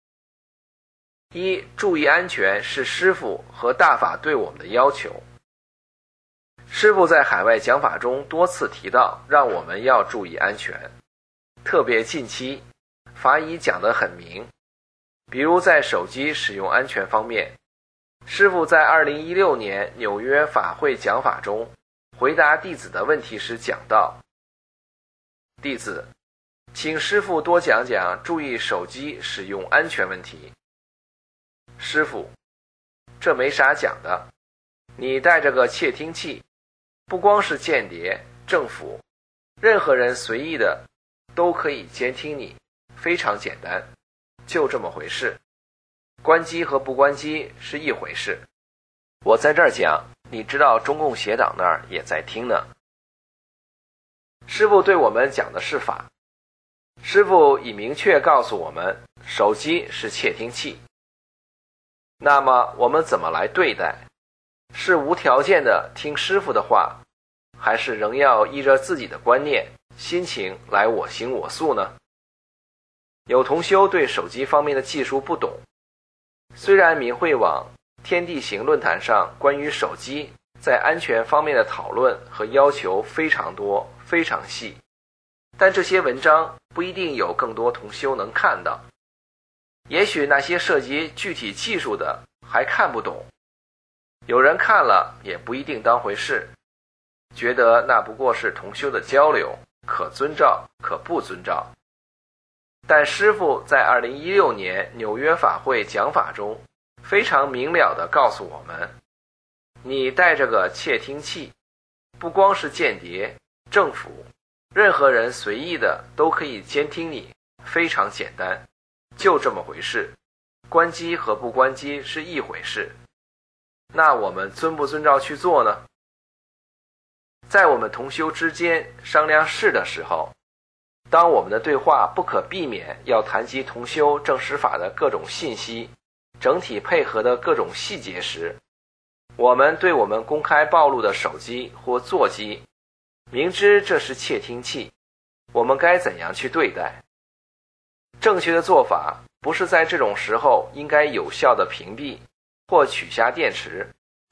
一，注意安全是师父和大法对我们的要求。师父在海外讲法中多次提到，让我们要注意安全，特别近期法医讲得很明，比如在手机使用安全方面，师父在二零一六年纽约法会讲法中回答弟子的问题时讲到，弟子，请师父多讲讲注意手机使用安全问题。师父，这没啥讲的，你带着个窃听器，不光是间谍、政府，任何人随意的都可以监听你，非常简单，就这么回事。关机和不关机是一回事。我在这儿讲，你知道中共协党那儿也在听呢。师父对我们讲的是法，师父已明确告诉我们，手机是窃听器。那么我们怎么来对待？是无条件的听师父的话，还是仍要依着自己的观念、心情来我行我素呢？有同修对手机方面的技术不懂，虽然明慧网、天地行论坛上关于手机在安全方面的讨论和要求非常多、非常细，但这些文章不一定有更多同修能看到。也许那些涉及具体技术的还看不懂，有人看了也不一定当回事，觉得那不过是同修的交流，可遵照可不遵照。但师父在二零一六年纽约法会讲法中非常明了地告诉我们，你带着个窃听器，不光是间谍、政府，任何人随意的都可以监听你，非常简单，就这么回事。关机和不关机是一回事。那我们遵不遵照去做呢？在我们同修之间商量事的时候，当我们的对话不可避免要谈及同修证实法的各种信息，整体配合的各种细节时，我们对我们公开暴露的手机或座机，明知这是窃听器，我们该怎样去对待？正确的做法不是在这种时候应该有效的屏蔽或取下电池，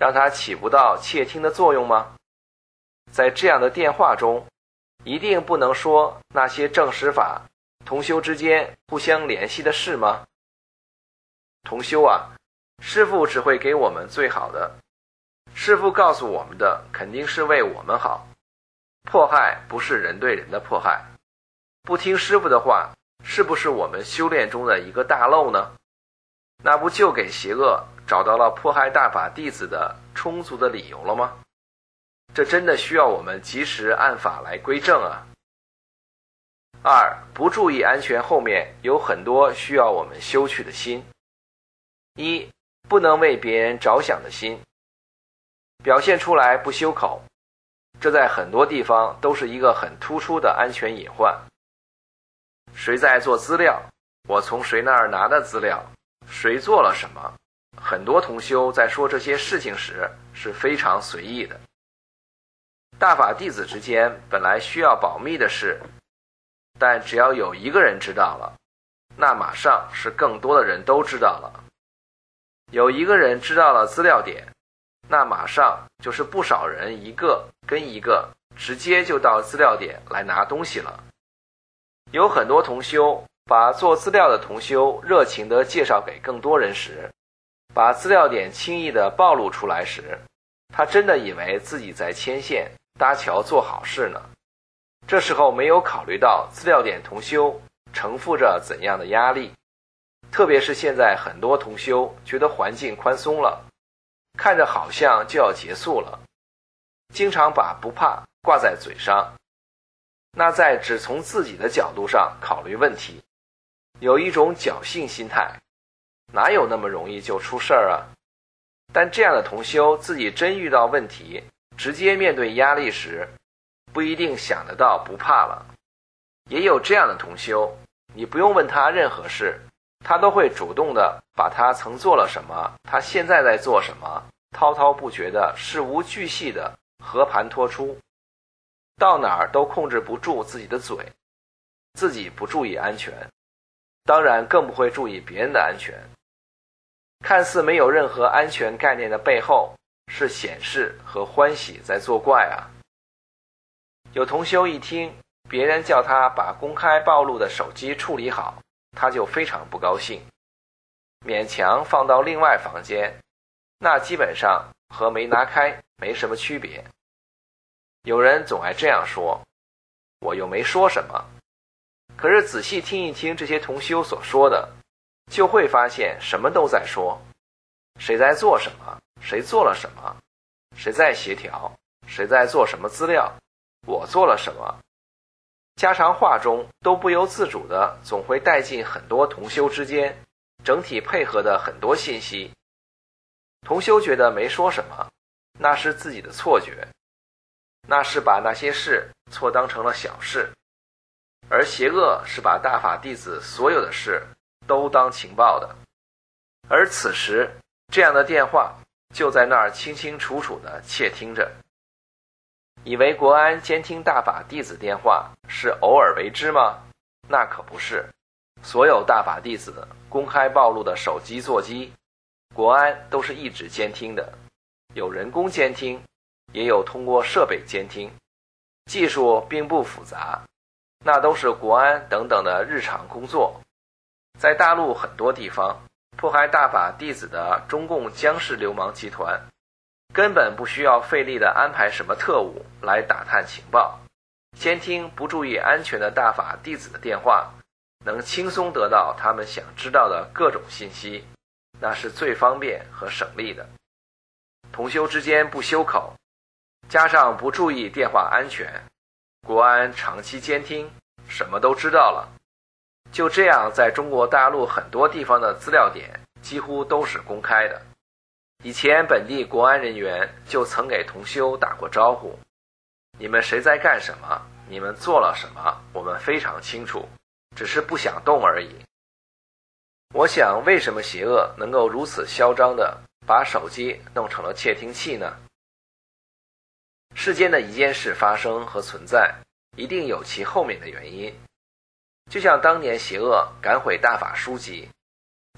让它起不到窃听的作用吗？在这样的电话中，一定不能说那些正史法同修之间互相联系的事吗？同修啊，师父只会给我们最好的，师父告诉我们的肯定是为我们好，迫害不是人对人的迫害，不听师父的话，是不是我们修炼中的一个大漏呢？那不就给邪恶找到了迫害大法弟子的充足的理由了吗？这真的需要我们及时按法来归正啊。二，不注意安全后面有很多需要我们修去的心。一，不能为别人着想的心，表现出来不修口，这在很多地方都是一个很突出的安全隐患。谁在做资料，我从谁那儿拿的资料，谁做了什么，很多同修在说这些事情时是非常随意的。大法弟子之间本来需要保密的事，但只要有一个人知道了，那马上是更多的人都知道了。有一个人知道了资料点，那马上就是不少人一个跟一个直接就到资料点来拿东西了。有很多同修把做资料的同修热情地介绍给更多人时，把资料点轻易地暴露出来时，他真的以为自己在牵线搭桥做好事呢。这时候没有考虑到资料点同修承负着怎样的压力，特别是现在很多同修觉得环境宽松了，看着好像就要结束了，经常把不怕挂在嘴上。那在只从自己的角度上考虑问题，有一种侥幸心态，哪有那么容易就出事儿啊？但这样的同修自己真遇到问题，直接面对压力时，不一定想得到不怕了。也有这样的同修，你不用问他任何事，他都会主动的把他曾做了什么，他现在在做什么，滔滔不绝的事无巨细的和盘托出，到哪儿都控制不住自己的嘴，自己不注意安全，当然更不会注意别人的安全。看似没有任何安全概念的背后，是显示和欢喜在作怪啊。有同修一听别人叫他把公开暴露的手机处理好，他就非常不高兴，勉强放到另外房间，那基本上和没拿开没什么区别。有人总爱这样说，我又没说什么。可是仔细听一听这些同修所说的，就会发现什么都在说，谁在做什么，谁做了什么，谁在协调，谁在做什么资料，我做了什么。家常话中都不由自主的总会带进很多同修之间整体配合的很多信息。同修觉得没说什么，那是自己的错觉，那是把那些事错当成了小事，而邪恶是把大法弟子所有的事都当情报的。而此时这样的电话就在那儿清清楚楚地窃听着。以为国安监听大法弟子电话是偶尔为之吗？那可不是，所有大法弟子公开暴露的手机座机，国安都是一直监听的，有人工监听，也有通过设备监听，技术并不复杂，那都是国安等等的日常工作。在大陆很多地方，迫害大法弟子的中共江氏流氓集团根本不需要费力地安排什么特务来打探情报，监听不注意安全的大法弟子的电话，能轻松得到他们想知道的各种信息，那是最方便和省力的。同修之间不修口，加上不注意电话安全，国安长期监听，什么都知道了。就这样，在中国大陆很多地方的资料点几乎都是公开的。以前本地国安人员就曾给同修打过招呼，你们谁在干什么，你们做了什么，我们非常清楚，只是不想动而已。我想，为什么邪恶能够如此嚣张地把手机弄成了窃听器呢？世间的一件事发生和存在，一定有其后面的原因。就像当年邪恶赶毁大法书籍，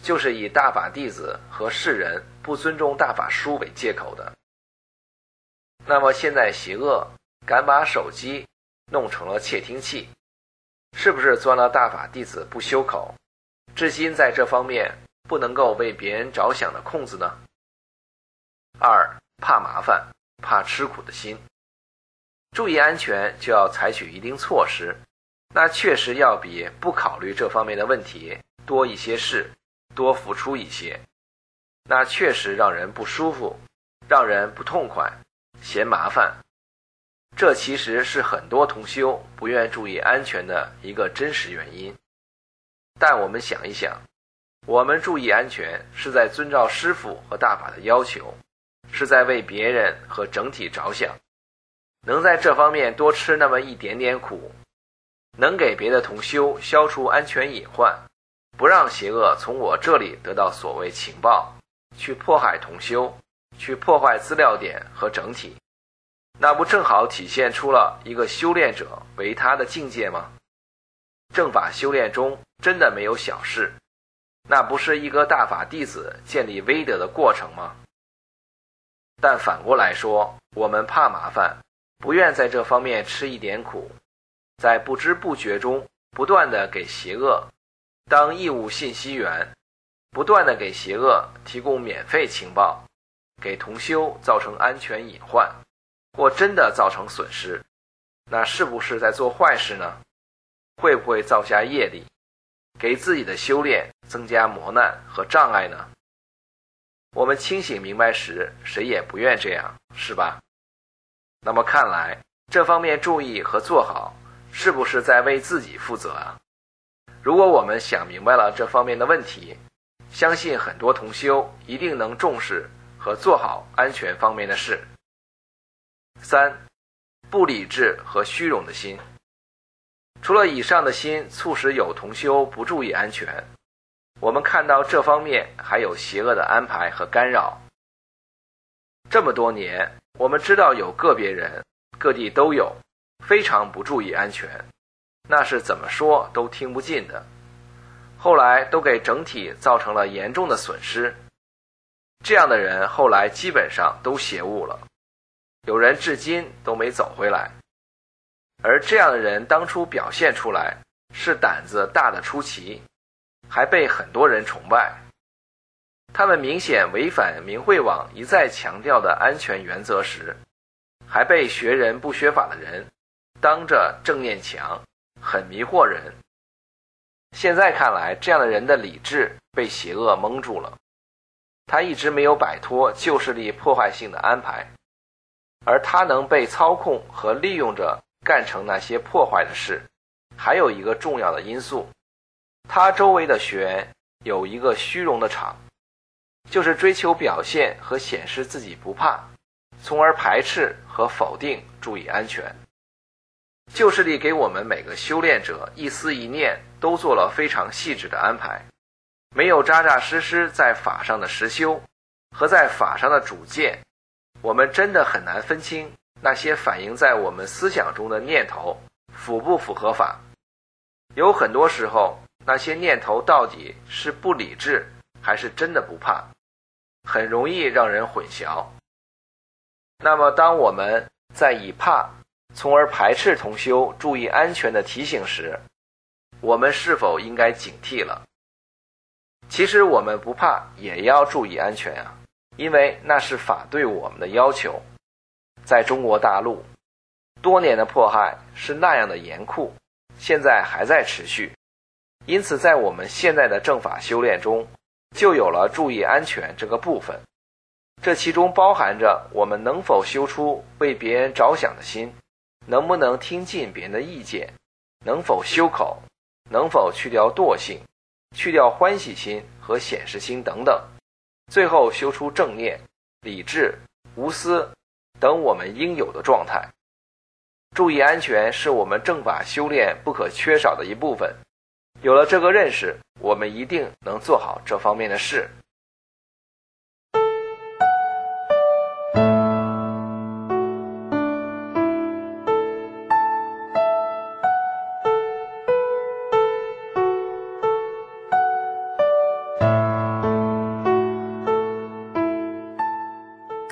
就是以大法弟子和世人不尊重大法书为借口的。那么现在邪恶敢把手机弄成了窃听器，是不是钻了大法弟子不修口，至今在这方面不能够为别人着想的空子呢？二，怕麻烦，怕吃苦的心。注意安全就要采取一定措施，那确实要比不考虑这方面的问题多一些事，多付出一些，那确实让人不舒服，让人不痛快，嫌麻烦。这其实是很多同修不愿注意安全的一个真实原因。但我们想一想，我们注意安全是在遵照师父和大法的要求，是在为别人和整体着想，能在这方面多吃那么一点点苦，能给别的同修消除安全隐患，不让邪恶从我这里得到所谓情报，去迫害同修，去破坏资料点和整体，那不正好体现出了一个修炼者为他的境界吗？正法修炼中真的没有小事，那不是一个大法弟子建立威德的过程吗？但反过来说，我们怕麻烦，不愿在这方面吃一点苦，在不知不觉中不断地给邪恶当义务信息源，不断地给邪恶提供免费情报，给同修造成安全隐患，或真的造成损失，那是不是在做坏事呢？会不会造下业力，给自己的修炼增加磨难和障碍呢？我们清醒明白时，谁也不愿这样，是吧？那么看来，这方面注意和做好，是不是在为自己负责啊？如果我们想明白了这方面的问题，相信很多同修一定能重视和做好安全方面的事。三，不理智和虚荣的心。除了以上的心促使有同修不注意安全，我们看到这方面还有邪恶的安排和干扰。这么多年，我们知道有个别人，各地都有，非常不注意安全，那是怎么说都听不进的，后来都给整体造成了严重的损失。这样的人后来基本上都邪悟了，有人至今都没走回来。而这样的人当初表现出来是胆子大得出奇，还被很多人崇拜。他们明显违反明慧网一再强调的安全原则时，还被学人不学法的人当着正念墙，很迷惑人。现在看来，这样的人的理智被邪恶蒙住了，他一直没有摆脱旧势力破坏性的安排，而他能被操控和利用着干成那些破坏的事，还有一个重要的因素，他周围的学员有一个虚荣的场，就是追求表现和显示自己不怕，从而排斥和否定注意安全。旧势力给我们每个修炼者一思一念都做了非常细致的安排，没有扎扎实实在法上的实修和在法上的主见，我们真的很难分清那些反映在我们思想中的念头符不符合法。有很多时候，那些念头到底是不理智还是真的不怕，很容易让人混淆。那么当我们在以怕从而排斥同修注意安全的提醒时，我们是否应该警惕了？其实我们不怕也要注意安全啊，因为那是法对我们的要求。在中国大陆，多年的迫害是那样的严酷，现在还在持续。因此在我们现在的正法修炼中，就有了注意安全这个部分。这其中包含着我们能否修出为别人着想的心，能不能听进别人的意见，能否修口，能否去掉惰性，去掉欢喜心和显示心等等，最后修出正念、理智、无私等我们应有的状态。注意安全是我们正法修炼不可缺少的一部分，有了这个认识，我们一定能做好这方面的事。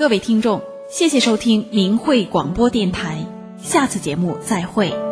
各位听众，谢谢收听明慧广播电台，下次节目再会。